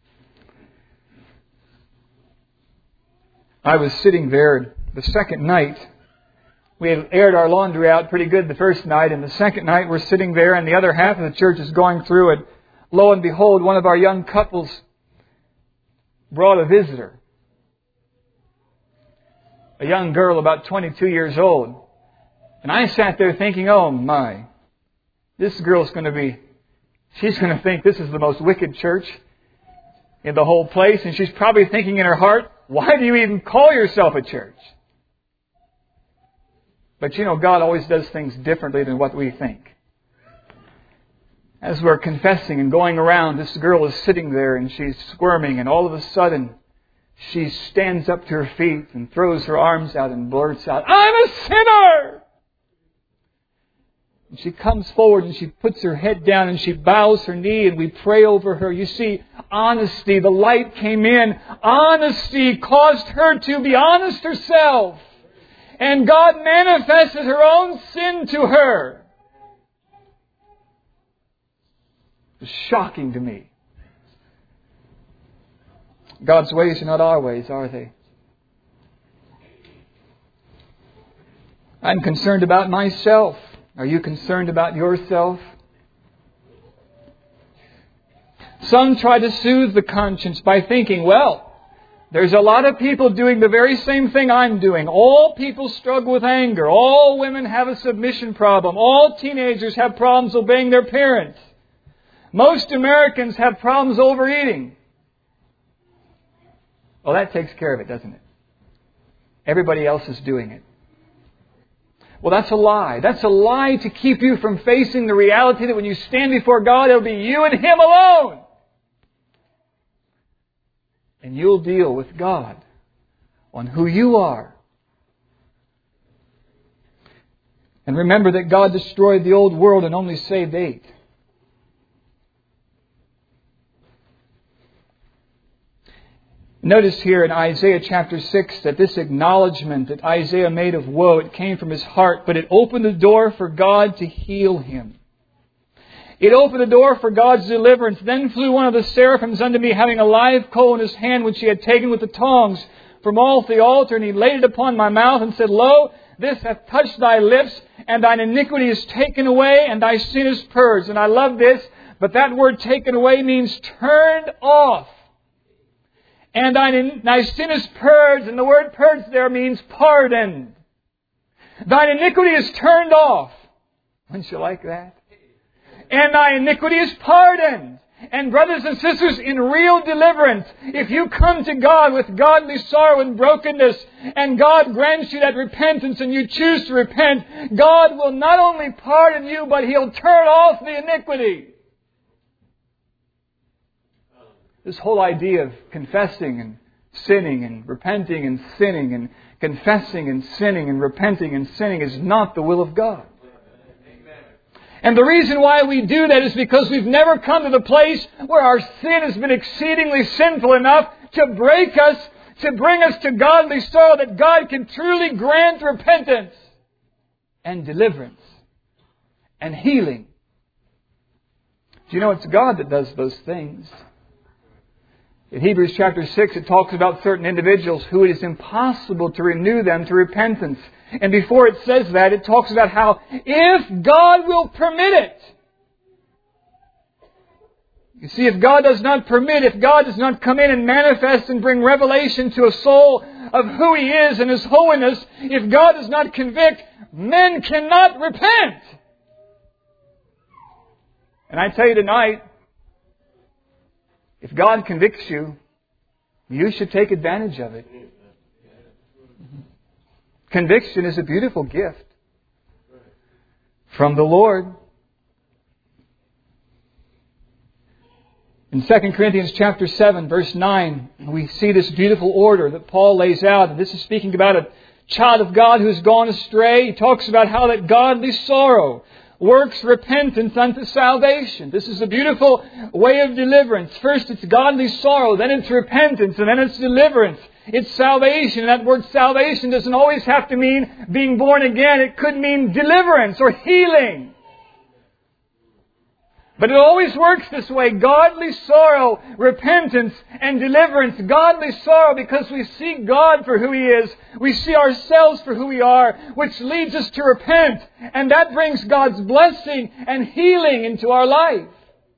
I was sitting there the second night. We had aired our laundry out pretty good the first night, and the second night we're sitting there and the other half of the church is going through, and lo and behold, one of our young couples brought a visitor. A young girl about 22 years old. And I sat there thinking, oh my, this girl's she's going to think this is the most wicked church in the whole place. And she's probably thinking in her heart, why do you even call yourself a church? But you know, God always does things differently than what we think. As we're confessing and going around, this girl is sitting there and she's squirming, and all of a sudden she stands up to her feet and throws her arms out and blurts out, I'm a sinner! And she comes forward and she puts her head down and she bows her knee and we pray over her. You see, honesty, the light came in. Honesty caused her to be honest herself. And God manifested her own sin to her. It was shocking to me. God's ways are not our ways, are they? I'm concerned about myself. Are you concerned about yourself? Some try to soothe the conscience by thinking, well, there's a lot of people doing the very same thing I'm doing. All people struggle with anger. All women have a submission problem. All teenagers have problems obeying their parents. Most Americans have problems overeating. Well, that takes care of it, doesn't it? Everybody else is doing it. Well, that's a lie. That's a lie to keep you from facing the reality that when you stand before God, it'll be you and Him alone. And you'll deal with God on who you are. And remember that God destroyed the old world and only saved 8. Notice here in Isaiah chapter 6 that this acknowledgement that Isaiah made of woe, it came from his heart, but it opened the door for God to heal him. It opened the door for God's deliverance. Then flew one of the seraphims unto me, having a live coal in his hand, which he had taken with the tongs from off the altar, and he laid it upon my mouth, and said, Lo, this hath touched thy lips, and thine iniquity is taken away, and thy sin is purged. And I love this, but that word taken away means turned off. And thy sin is purged, and the word purged there means pardoned. Thine iniquity is turned off. Wouldn't you like that? And thy iniquity is pardoned. And brothers and sisters, in real deliverance, if you come to God with godly sorrow and brokenness, and God grants you that repentance and you choose to repent, God will not only pardon you, but He'll turn off the iniquity. This whole idea of confessing and sinning and repenting and sinning and confessing and sinning and repenting and sinning is not the will of God. And the reason why we do that is because we've never come to the place where our sin has been exceedingly sinful enough to break us, to bring us to godly sorrow, that God can truly grant repentance and deliverance and healing. Do you know it's God that does those things? In Hebrews chapter 6, it talks about certain individuals who it is impossible to renew them to repentance. And before it says that, it talks about how if God will permit it. You see, if God does not permit, if God does not come in and manifest and bring revelation to a soul of who He is and His holiness, if God does not convict, men cannot repent. And I tell you tonight, if God convicts you, you should take advantage of it. Conviction is a beautiful gift from the Lord. In 2 Corinthians chapter 7, verse 9, we see this beautiful order that Paul lays out. And this is speaking about a child of God who has gone astray. He talks about how that godly sorrow works repentance unto salvation. This is a beautiful way of deliverance. First it's godly sorrow, then it's repentance, and then it's deliverance. It's salvation. And that word salvation doesn't always have to mean being born again. It could mean deliverance or healing. But it always works this way. Godly sorrow, repentance, and deliverance. Godly sorrow because we see God for who He is. We see ourselves for who we are, which leads us to repent. And that brings God's blessing and healing into our life.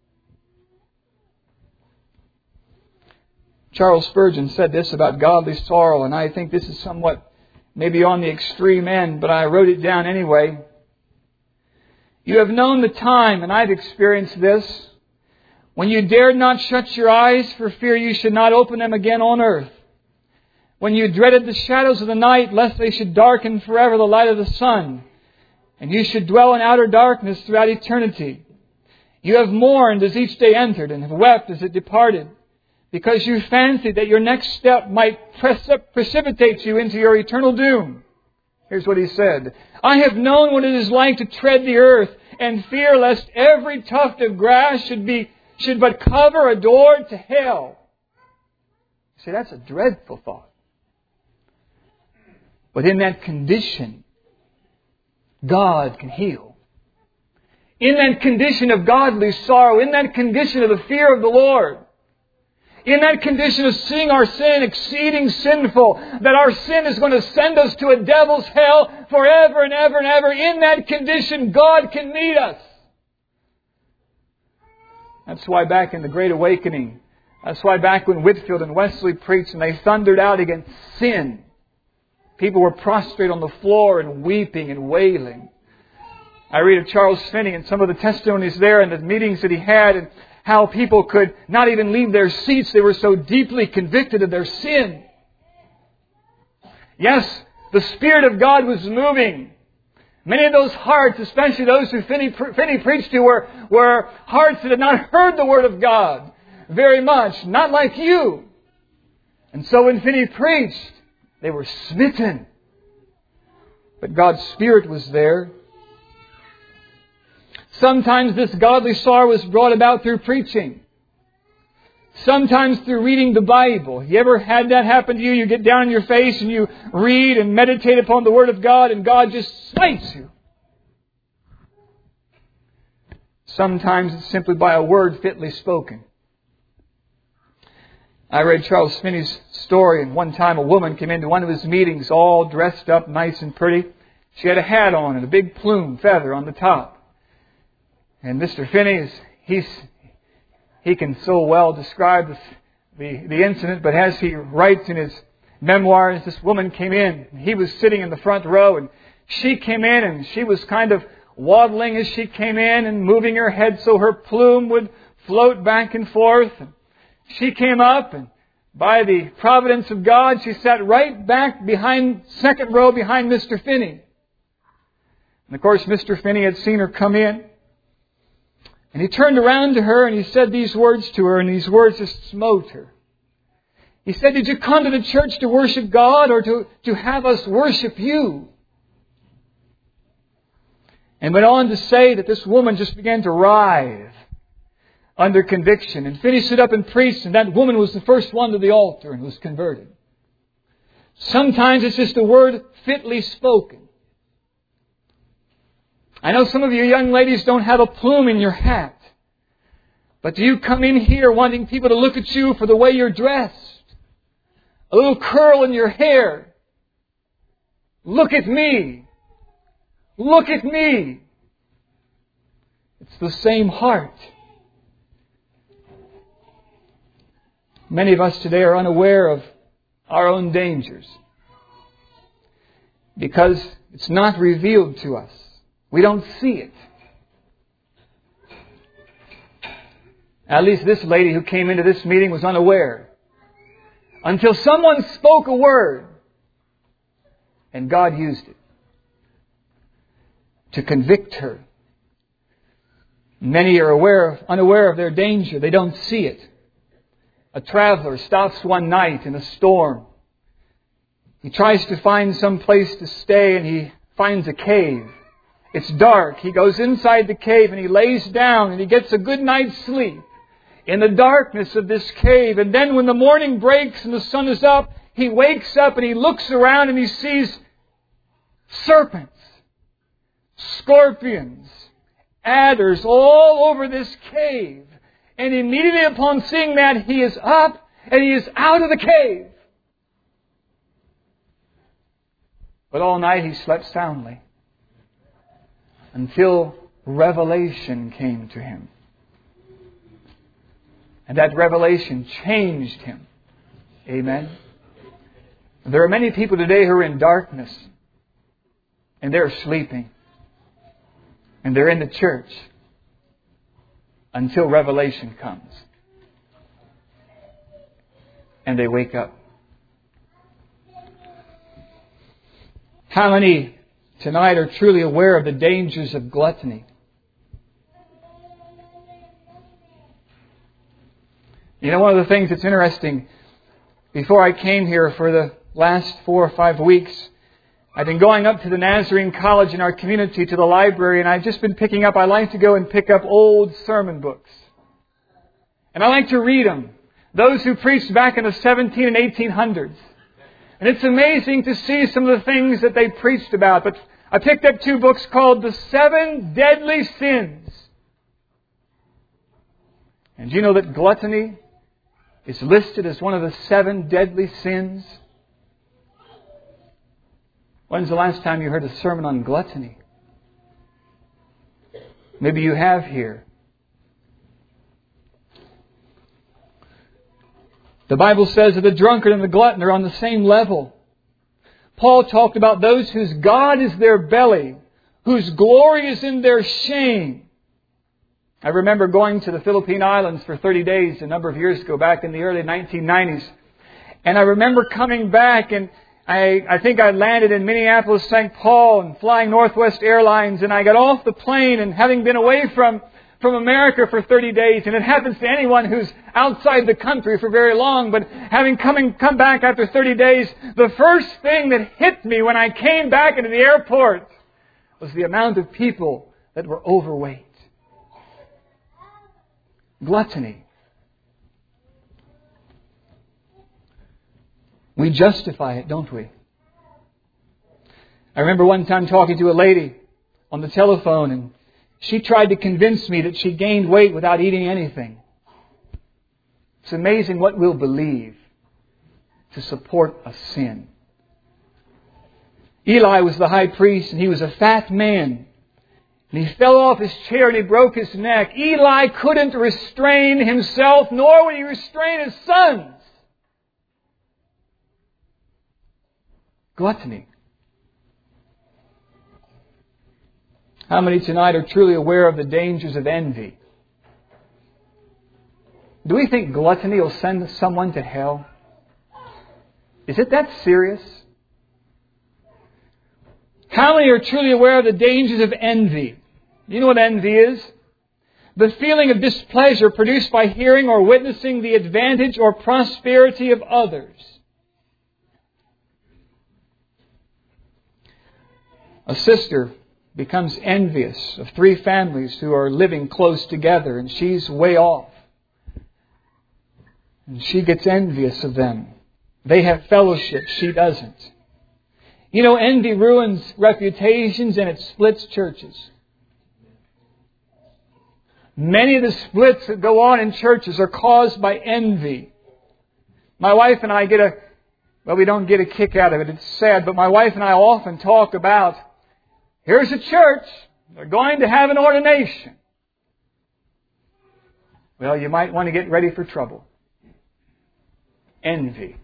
Charles Spurgeon said this about godly sorrow, and I think this is somewhat maybe on the extreme end, but I wrote it down anyway. You have known the time, and I've experienced this, when you dared not shut your eyes for fear you should not open them again on earth. When you dreaded the shadows of the night, lest they should darken forever the light of the sun, and you should dwell in outer darkness throughout eternity. You have mourned as each day entered, and have wept as it departed, because you fancied that your next step might precipitate you into your eternal doom. Here's what he said. I have known what it is like to tread the earth and fear lest every tuft of grass should but cover a door to hell. You see, that's a dreadful thought. But in that condition, God can heal. In that condition of godly sorrow, in that condition of the fear of the Lord, in that condition of seeing our sin exceeding sinful, that our sin is going to send us to a devil's hell forever and ever and ever, in that condition, God can meet us. That's why back in the Great Awakening, that's why back when Whitefield and Wesley preached and they thundered out against sin, people were prostrate on the floor and weeping and wailing. I read of Charles Finney and some of the testimonies there and the meetings that he had, and how people could not even leave their seats. They were so deeply convicted of their sin. Yes, the Spirit of God was moving. Many of those hearts, especially those who Finney preached to, were hearts that had not heard the Word of God very much. Not like you. And so when Finney preached, they were smitten. But God's Spirit was there. Sometimes this godly sorrow was brought about through preaching. Sometimes through reading the Bible. You ever had that happen to you? You get down on your face and you read and meditate upon the Word of God and God just smites you. Sometimes it's simply by a word fitly spoken. I read Charles Finney's story, and one time a woman came into one of his meetings all dressed up nice and pretty. She had a hat on and a big plume feather on the top. And Mr. Finney, he can so well describe the incident, but as he writes in his memoirs, this woman came in. He was sitting in the front row, and she came in, and she was kind of waddling as she came in and moving her head so her plume would float back and forth. And she came up, and by the providence of God, she sat right back behind, second row behind Mr. Finney. And of course, Mr. Finney had seen her come in. And he turned around to her and he said these words to her, and these words just smote her. He said, did you come to the church to worship God or to have us worship you? And went on to say that this woman just began to writhe under conviction and finished it up in priest, and that woman was the first one to the altar and was converted. Sometimes it's just a word fitly spoken. I know some of you young ladies don't have a plume in your hat. But do you come in here wanting people to look at you for the way you're dressed? A little curl in your hair. Look at me. Look at me. It's the same heart. Many of us today are unaware of our own dangers because it's not revealed to us. We don't see it. At least this lady who came into this meeting was unaware until someone spoke a word and God used it to convict her. Many are unaware of their danger. They don't see it. A traveler stops one night in a storm. He tries to find some place to stay and he finds a cave. It's dark. He goes inside the cave and he lays down and he gets a good night's sleep in the darkness of this cave. And then when the morning breaks and the sun is up, he wakes up and he looks around and he sees serpents, scorpions, adders all over this cave. And immediately upon seeing that, he is up and he is out of the cave. But all night he slept soundly until revelation came to him. And that revelation changed him. Amen. There are many people today who are in darkness and they're sleeping. And they're in the church until revelation comes. And they wake up. How many tonight are truly aware of the dangers of gluttony? You know, one of the things that's interesting, before I came here for the last 4 or 5 weeks, I've been going up to the Nazarene College in our community to the library, and I've just been picking up, I like to go and pick up old sermon books. And I like to read them. Those who preached back in the 17 and 1800s. And it's amazing to see some of the things that they preached about. But I picked up 2 books called The 7 Deadly Sins. And do you know that gluttony is listed as one of the 7 deadly sins? When's the last time you heard a sermon on gluttony? Maybe you have here. The Bible says that the drunkard and the glutton are on the same level. Paul talked about those whose God is their belly, whose glory is in their shame. I remember going to the Philippine Islands for 30 days a number of years ago, back in the early 1990s. And I remember coming back, and I think I landed in Minneapolis, St. Paul, and flying Northwest Airlines, and I got off the plane, and having been away from America for 30 days, and it happens to anyone who's outside the country for very long, but having come back after 30 days, the first thing that hit me when I came back into the airport was the amount of people that were overweight. Gluttony. We justify it, don't we? I remember one time talking to a lady on the telephone, and she tried to convince me that she gained weight without eating anything. It's amazing what we'll believe to support a sin. Eli was the high priest, and he was a fat man. And he fell off his chair and he broke his neck. Eli couldn't restrain himself, nor would he restrain his sons. Gluttony. How many tonight are truly aware of the dangers of envy? Do we think gluttony will send someone to hell? Is it that serious? How many are truly aware of the dangers of envy? You know what envy is? the feeling of displeasure produced by hearing or witnessing the advantage or prosperity of others. A sister becomes envious of three families who are living close together, and she's way off. And she gets envious of them. They have fellowship, she doesn't. You know, envy ruins reputations and it splits churches. Many of the splits that go on in churches are caused by envy. My wife and I we don't get a kick out of it. It's sad, but my wife and I often talk about, here's a church, they're going to have an ordination. Well, you might want to get ready for trouble. Envy.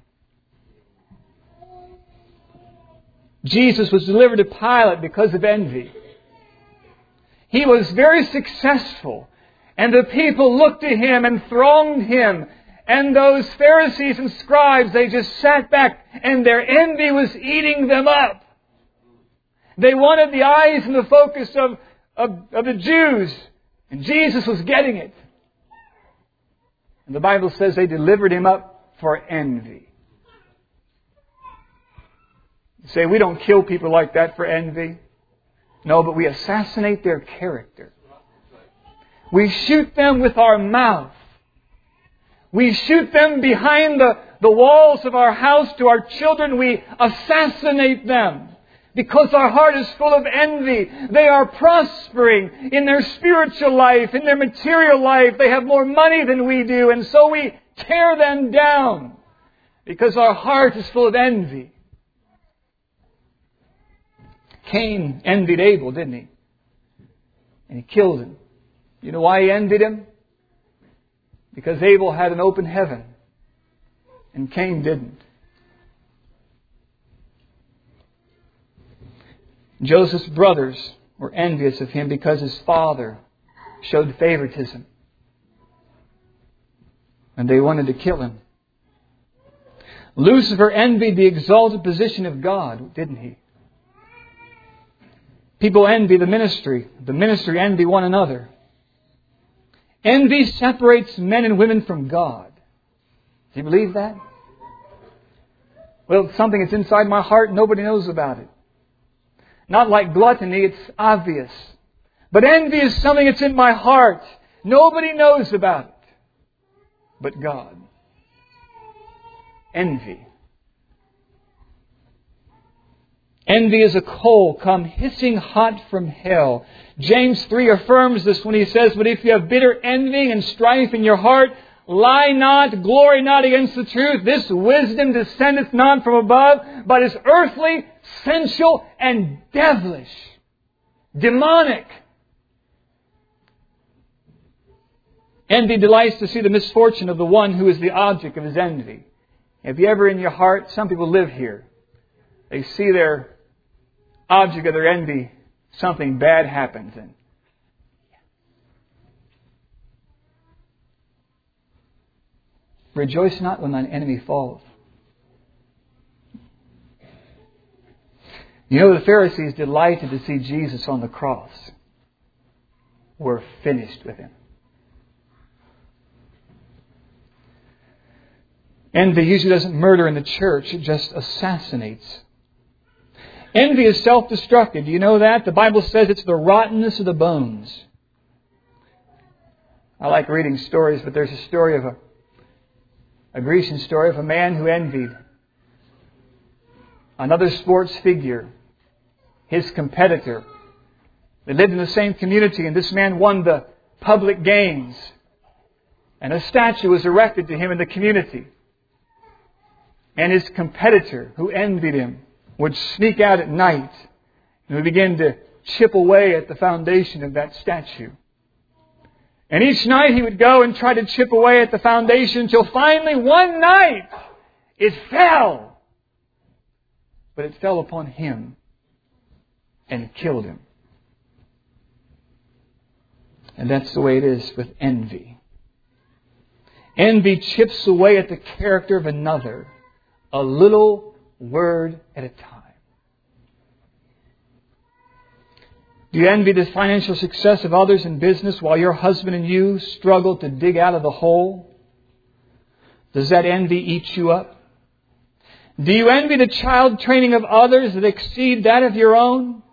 Jesus was delivered to Pilate because of envy. He was very successful, and the people looked to Him and thronged Him. And those Pharisees and scribes, they just sat back, and their envy was eating them up. They wanted the eyes and the focus of the Jews, and Jesus was getting it. And the Bible says they delivered Him up for envy. You say, we don't kill people like that for envy. No, but we assassinate their character. We shoot them with our mouth. We shoot them behind the walls of our house to our children. We assassinate them because our heart is full of envy. They are prospering in their spiritual life, in their material life. They have more money than we do, and so we tear them down because our heart is full of envy. Cain envied Abel, didn't he? And he killed him. You know why he envied him? Because Abel had an open heaven and Cain didn't. Joseph's brothers were envious of him because his father showed favoritism. And they wanted to kill him. Lucifer envied the exalted position of God, didn't he? People envy the ministry. The ministry envy one another. Envy separates men and women from God. Do you believe that? Well, it's something that's inside my heart. Nobody knows about it. Not like gluttony, it's obvious. But envy is something that's in my heart. Nobody knows about it but God. Envy. Envy is a coal come hissing hot from hell. James 3 affirms this when he says, but if you have bitter envy and strife in your heart, lie not, glory not against the truth. This wisdom descendeth not from above, but is earthly, sensual, and devilish. Demonic. Envy delights to see the misfortune of the one who is the object of his envy. Have you ever in your heart, some people live here, they see their object of their envy, something bad happens, and rejoice not when thine enemy falleth. You know, the Pharisees delighted to see Jesus on the cross. We're finished with Him. Envy usually doesn't murder in the church, it just assassinates. Envy is self-destructive. Do you know that? The Bible says it's the rottenness of the bones. I like reading stories, but there's a story of a Grecian story of a man who envied another sports figure, his competitor. They lived in the same community, and this man won the public games. And a statue was erected to him in the community. And his competitor, who envied him, would sneak out at night and would begin to chip away at the foundation of that statue. And each night he would go and try to chip away at the foundation until finally one night it fell. But it fell upon him and killed him. And that's the way it is with envy. Envy chips away at the character of another, a little word at a time. Do you envy the financial success of others in business while your husband and you struggle to dig out of the hole? Does that envy eat you up? Do you envy the child training of others that exceed that of your own?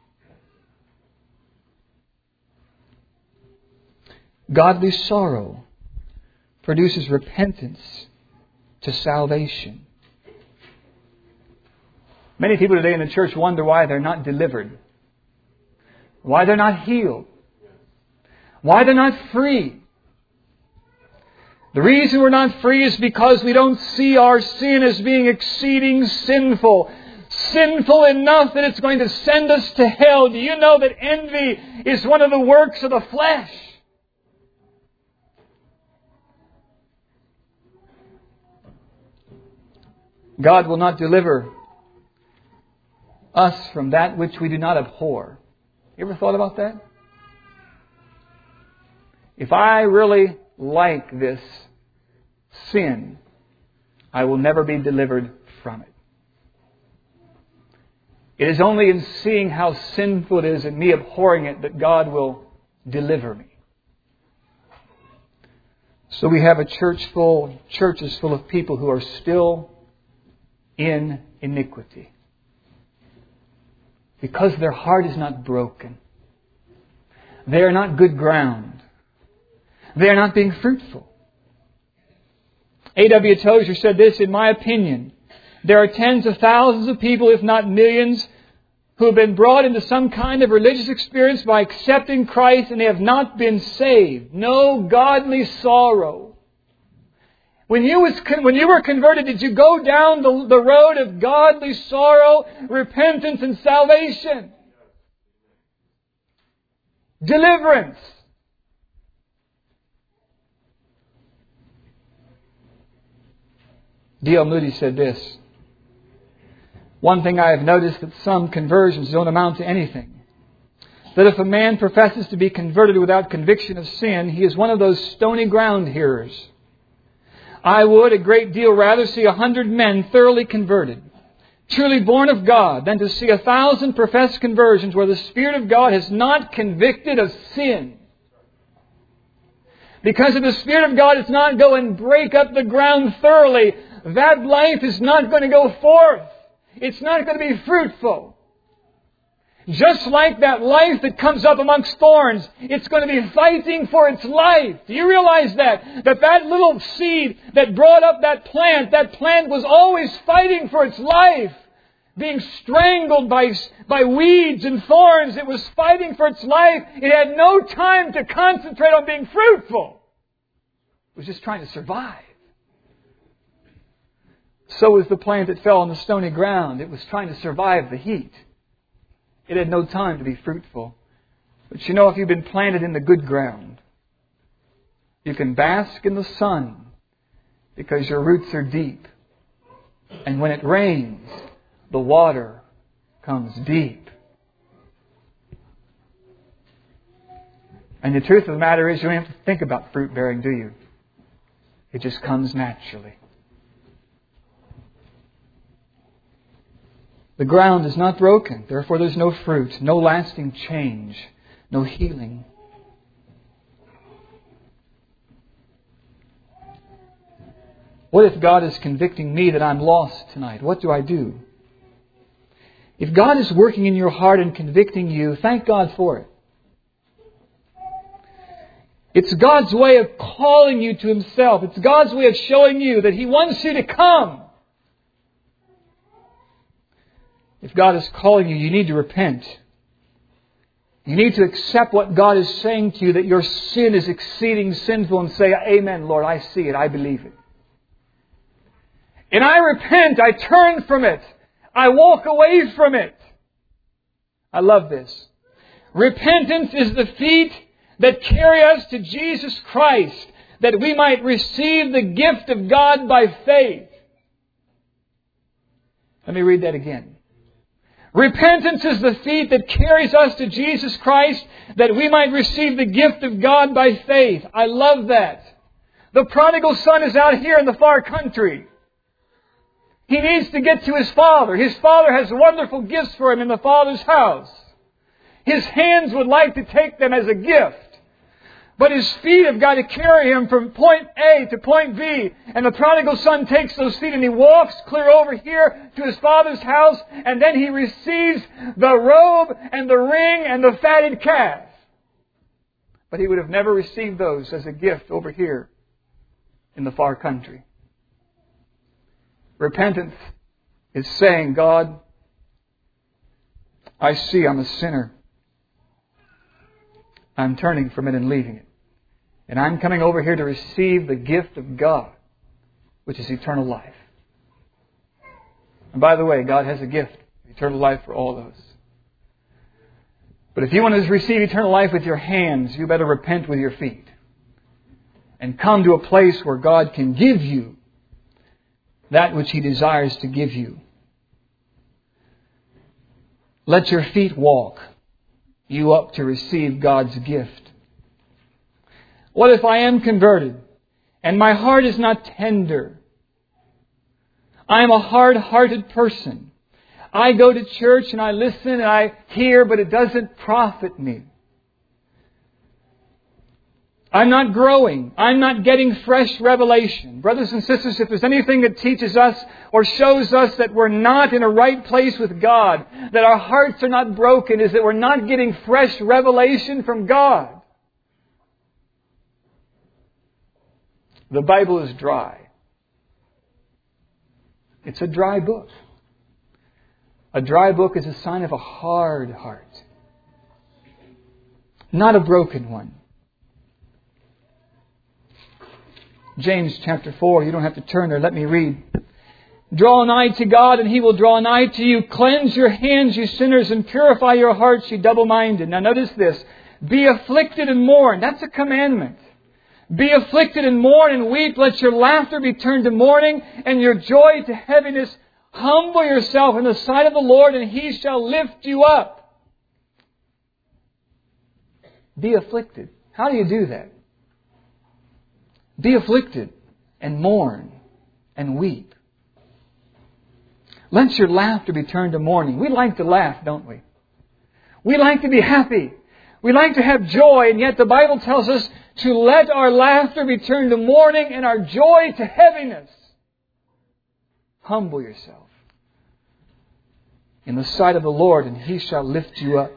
Godly sorrow produces repentance to salvation. Many people today in the church wonder why they're not delivered, why they're not healed, why they're not free. The reason we're not free is because we don't see our sin as being exceeding sinful. Sinful enough that it's going to send us to hell. Do you know that envy is one of the works of the flesh? God will not deliver us from that which we do not abhor. You ever thought about that? If I really like this sin, I will never be delivered from it. It is only in seeing how sinful it is and me abhorring it that God will deliver me. So we have churches full of people who are still in iniquity because their heart is not broken. They are not good ground. They are not being fruitful. A.W. Tozer said this, in my opinion, there are tens of thousands of people, if not millions, who have been brought into some kind of religious experience by accepting Christ and they have not been saved. No godly sorrow. When you were converted, did you go down the road of godly sorrow, repentance and salvation? Deliverance. D.L. Moody said this, one thing I have noticed that some conversions don't amount to anything. That if a man professes to be converted without conviction of sin, he is one of those stony ground hearers. I would a great deal rather see 100 men thoroughly converted, truly born of God, than to see 1,000 professed conversions where the Spirit of God has not convicted of sin. Because if the Spirit of God does not go and break up the ground thoroughly, that life is not going to go forth. It's not going to be fruitful. Just like that life that comes up amongst thorns, it's going to be fighting for its life. Do you realize that? That little seed that brought up that plant was always fighting for its life. Being strangled by weeds and thorns, it was fighting for its life. It had no time to concentrate on being fruitful. It was just trying to survive. So was the plant that fell on the stony ground. It was trying to survive the heat. It had no time to be fruitful. But you know, if you've been planted in the good ground, you can bask in the sun because your roots are deep. And when it rains, the water comes deep. And the truth of the matter is, you don't have to think about fruit bearing, do you? It just comes naturally. The ground is not broken. Therefore, there's no fruit, no lasting change, no healing. What if God is convicting me that I'm lost tonight? What do I do? If God is working in your heart and convicting you, thank God for it. It's God's way of calling you to Himself. It's God's way of showing you that He wants you to come. If God is calling you, you need to repent. You need to accept what God is saying to you, that your sin is exceeding sinful, and say, Amen, Lord, I see it, I believe it. And I repent, I turn from it. I walk away from it. I love this. Repentance is the feet that carry us to Jesus Christ, that we might receive the gift of God by faith. Let me read that again. Repentance is the feet that carries us to Jesus Christ, that we might receive the gift of God by faith. I love that. The prodigal son is out here in the far country. He needs to get to his father. His father has wonderful gifts for him in the father's house. His hands would like to take them as a gift. But his feet have got to carry him from point A to point B. And the prodigal son takes those feet and he walks clear over here to his father's house. And then he receives the robe and the ring and the fatted calf. But he would have never received those as a gift over here in the far country. Repentance is saying, God, I see I'm a sinner. I'm turning from it and leaving it. And I'm coming over here to receive the gift of God, which is eternal life. And by the way, God has a gift, eternal life for all of us. But if you want to receive eternal life with your hands, you better repent with your feet. And come to a place where God can give you that which He desires to give you. Let your feet walk you up to receive God's gift. What if I am converted and my heart is not tender? I am a hard-hearted person. I go to church and I listen and I hear, but it doesn't profit me. I'm not growing. I'm not getting fresh revelation. Brothers and sisters, if there's anything that teaches us or shows us that we're not in a right place with God, that our hearts are not broken, is that we're not getting fresh revelation from God. The Bible is dry. It's a dry book. A dry book is a sign of a hard heart, not a broken one. James chapter 4, you don't have to turn there, let me read. Draw nigh to God and He will draw nigh to you. Cleanse your hands, you sinners, and purify your hearts, you double-minded. Now notice this. Be afflicted and mourn. That's a commandment. Be afflicted and mourn and weep. Let your laughter be turned to mourning and your joy to heaviness. Humble yourself in the sight of the Lord and He shall lift you up. Be afflicted. How do you do that? Be afflicted and mourn and weep. Let your laughter be turned to mourning. We like to laugh, don't we? We like to be happy. We like to have joy, and yet the Bible tells us to let our laughter be turned to mourning and our joy to heaviness. Humble yourself in the sight of the Lord, and He shall lift you up.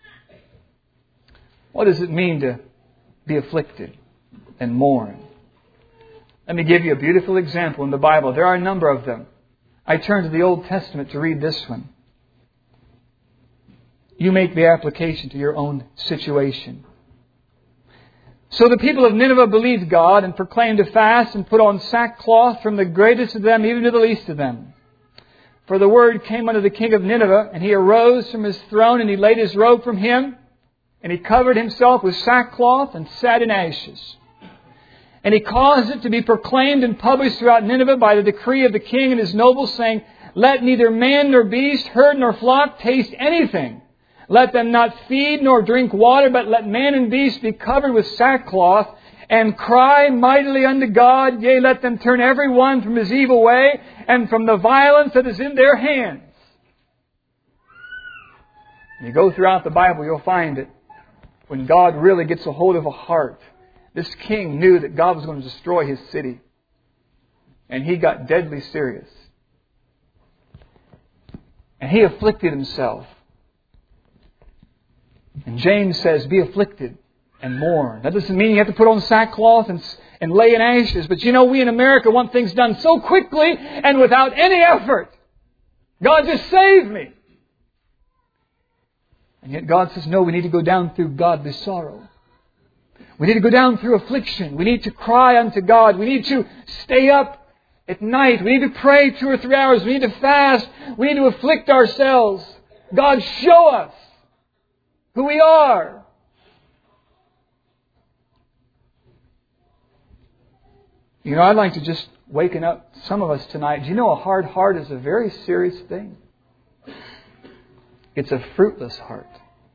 What does it mean to be afflicted and mourn? Let me give you a beautiful example in the Bible. There are a number of them. I turn to the Old Testament to read this one. You make the application to your own situation. So the people of Nineveh believed God and proclaimed a fast and put on sackcloth from the greatest of them even to the least of them. For the word came unto the king of Nineveh, and he arose from his throne, and he laid his robe from him, and he covered himself with sackcloth and sat in ashes. And he caused it to be proclaimed and published throughout Nineveh by the decree of the king and his nobles, saying, Let neither man nor beast, herd nor flock taste anything. Let them not feed nor drink water, but let man and beast be covered with sackcloth, and cry mightily unto God. Yea, let them turn every one from his evil way, and from the violence that is in their hands. You go throughout the Bible, you'll find it. When God really gets a hold of a heart, this king knew that God was going to destroy his city. And he got deadly serious. And he afflicted himself. And James says, be afflicted and mourn. That doesn't mean you have to put on sackcloth and lay in ashes. But you know, we in America want things done so quickly and without any effort. God, just save me. And yet God says, no, we need to go down through godly sorrow. We need to go down through affliction. We need to cry unto God. We need to stay up at night. We need to pray 2 or 3 hours. We need to fast. We need to afflict ourselves. God, show us who we are. You know, I'd like to just waken up some of us tonight. Do you know a hard heart is a very serious thing? It's a fruitless heart.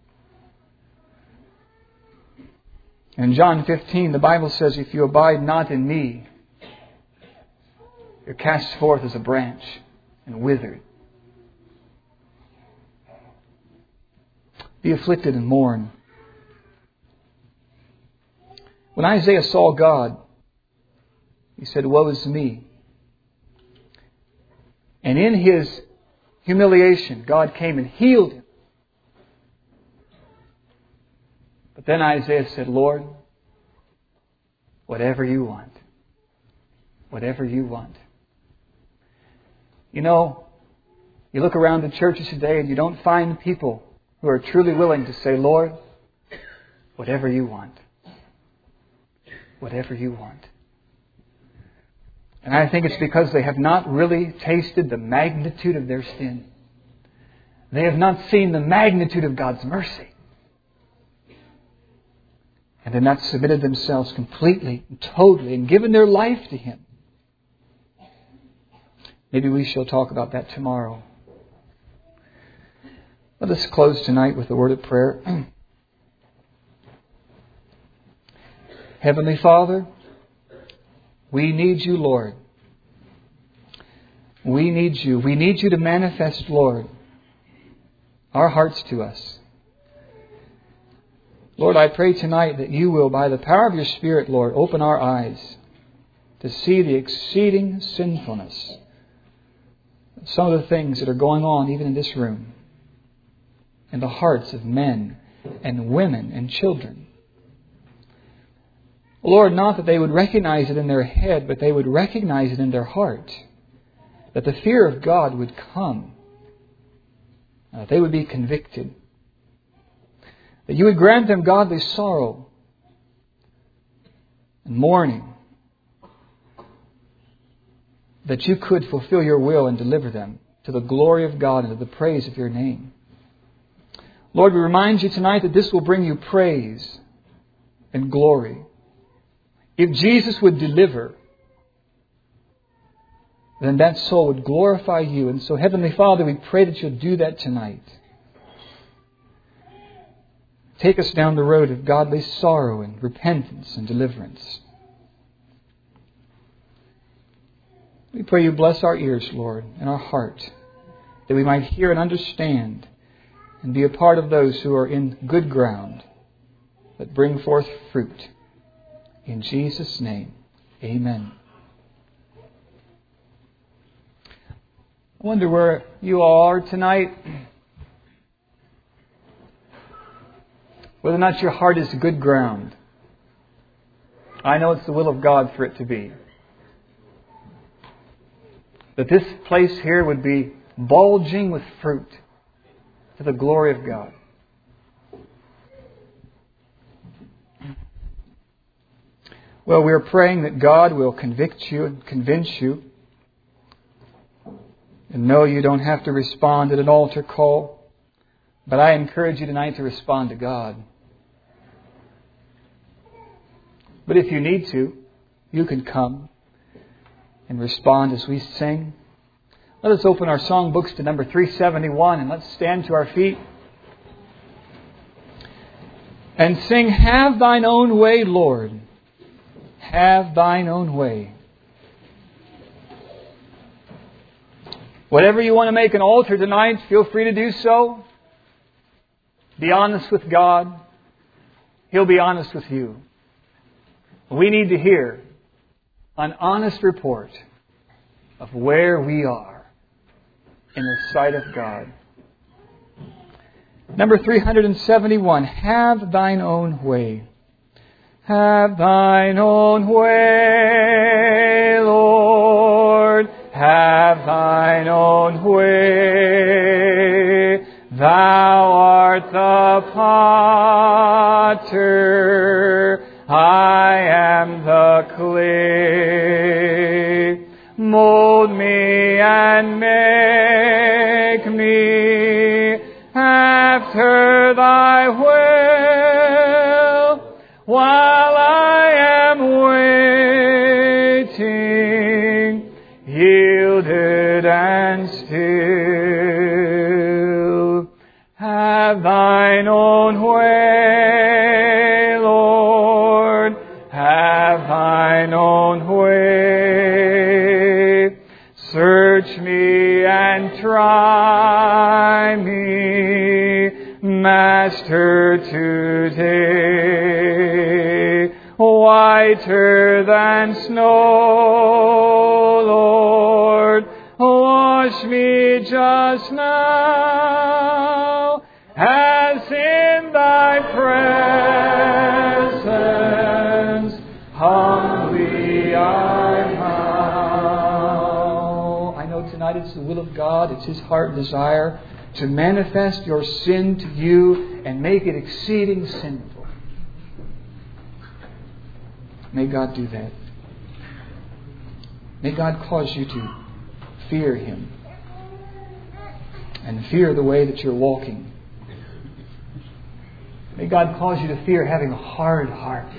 In John 15, the Bible says, if you abide not in me, you're cast forth as a branch and withered. be afflicted and mourn. When Isaiah saw God, he said, "Woe is me." And in his humiliation, God came and healed him. But then Isaiah said, "Lord, whatever you want. Whatever you want." You know, you look around the churches today and you don't find people who are truly willing to say, "Lord, whatever you want. Whatever you want." And I think it's because they have not really tasted the magnitude of their sin. They have not seen the magnitude of God's mercy. And they've not submitted themselves completely and totally and given their life to Him. Maybe we shall talk about that tomorrow. Let us close tonight with a word of prayer. Heavenly Father, we need You, Lord. We need You. We need You to manifest, Lord, our hearts to us. Lord, I pray tonight that You will, by the power of Your Spirit, Lord, open our eyes to see the exceeding sinfulness of some of the things that are going on even in this room, in the hearts of men and women and children. Lord, not that they would recognize it in their head, but they would recognize it in their heart. That the fear of God would come. That they would be convicted. That You would grant them godly sorrow and mourning. That You could fulfill Your will and deliver them to the glory of God and to the praise of Your name. Lord, we remind You tonight that this will bring You praise and glory. If Jesus would deliver, then that soul would glorify You. And so, Heavenly Father, we pray that You'll do that tonight. Take us down the road of godly sorrow and repentance and deliverance. We pray You bless our ears, Lord, and our heart, that we might hear and understand and be a part of those who are in good ground that bring forth fruit. In Jesus' name, amen. I wonder where you all are tonight. Whether or not your heart is good ground. I know it's the will of God for it to be. That this place here would be bulging with fruit to the glory of God. Well, we are praying that God will convict you and convince you. And no, you don't have to respond at an altar call. But I encourage you tonight to respond to God. But if you need to, you can come and respond as we sing. Let us open our songbooks to number 371 and let's stand to our feet and sing, "Have Thine Own Way, Lord. Have Thine own way." Whatever you want to make an altar tonight, feel free to do so. Be honest with God. He'll be honest with you. We need to hear an honest report of where we are in the sight of God. Number 371, "Have Thine Own Way." Have Thine own way, Lord. Have Thine own way. Thou art the potter. I am the clay. Mold me and make me after Thy will, while I am waiting, yielded and still. Have Thine own way, Lord. Have Thine own way. Search me and try me. Master, today, whiter than snow, Lord, wash me just now, as in thy presence humbly I bow. I know tonight it's the will of God, it's His heart desire to manifest your sin to you and make it exceeding sinful. May God do that. May God cause you to fear Him and fear the way that you're walking. May God cause you to fear having a hard heart.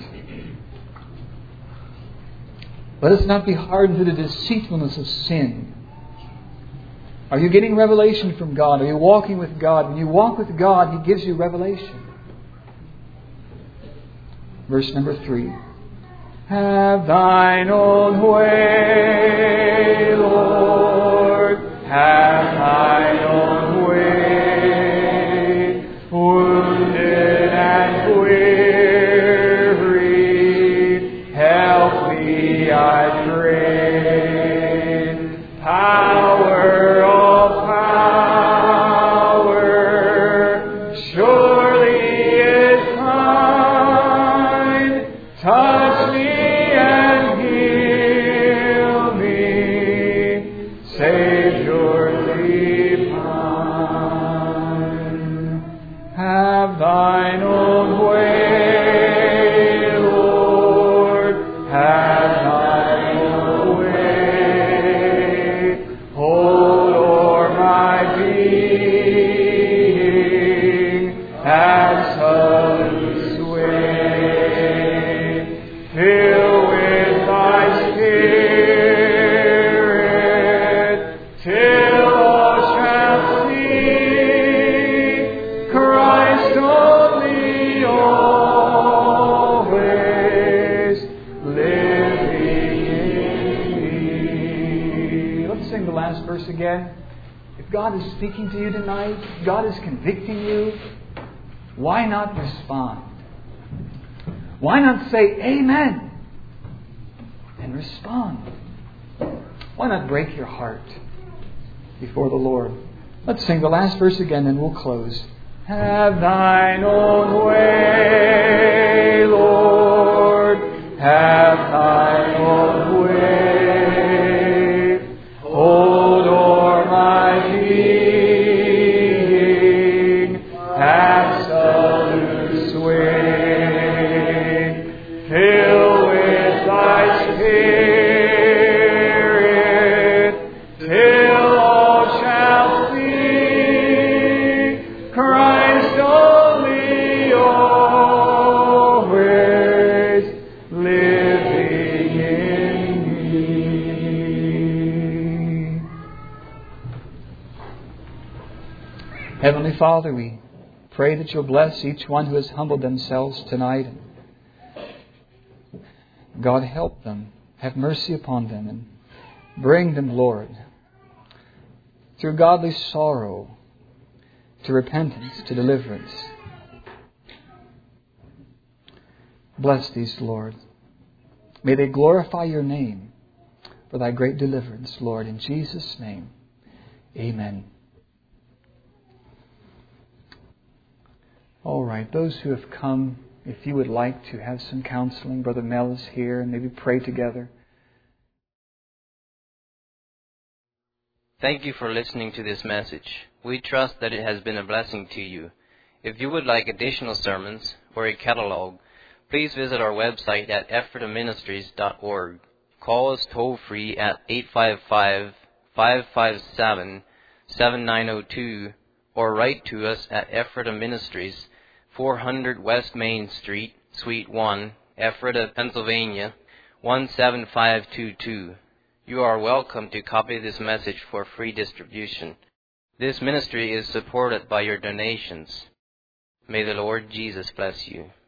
Let us not be hardened to the deceitfulness of sin. Are you getting revelation from God? Are you walking with God? When you walk with God, He gives you revelation. Verse number 3. Have thine own way, Lord. Have thine own way. Wounded and weary, help me, I pray. Power, all power, surely is thine. Touch me and heal me, Savior divine. Have thine own way, Lord. Have thine own way. Hold o'er my being, absolute sway. Fill with thy Spirit, till all shall see Christ only, always living in me. Let's sing the last verse again. If God is speaking to you tonight, if God is convicting you, why not respond? Why not say amen and respond? Why not break your heart before the Lord? Let's sing the last verse again and we'll close. Have thine own way, Lord. Have thine own way. Hold o'er my being, absolute sway. Fill with thy Spirit, till all shall see Christ only, always living in me. Heavenly Father, we pray that you'll bless each one who has humbled themselves tonight. God, help them. Have mercy upon them and bring them, Lord, through godly sorrow to repentance, to deliverance. Bless these, Lord. May they glorify your name for thy great deliverance, Lord. In Jesus' name, amen. All right, those who have come, if you would like to have some counseling, Brother Mel is here, and maybe pray together. Thank you for listening to this message. We trust that it has been a blessing to you. If you would like additional sermons or a catalog, please visit our website at ephrataministries.org. Call us toll-free at 855-557-7902 or write to us at Ephrata Ministries, 400 West Main Street, Suite 1, Ephrata, Pennsylvania, 17522. You are welcome to copy this message for free distribution. This ministry is supported by your donations. May the Lord Jesus bless you.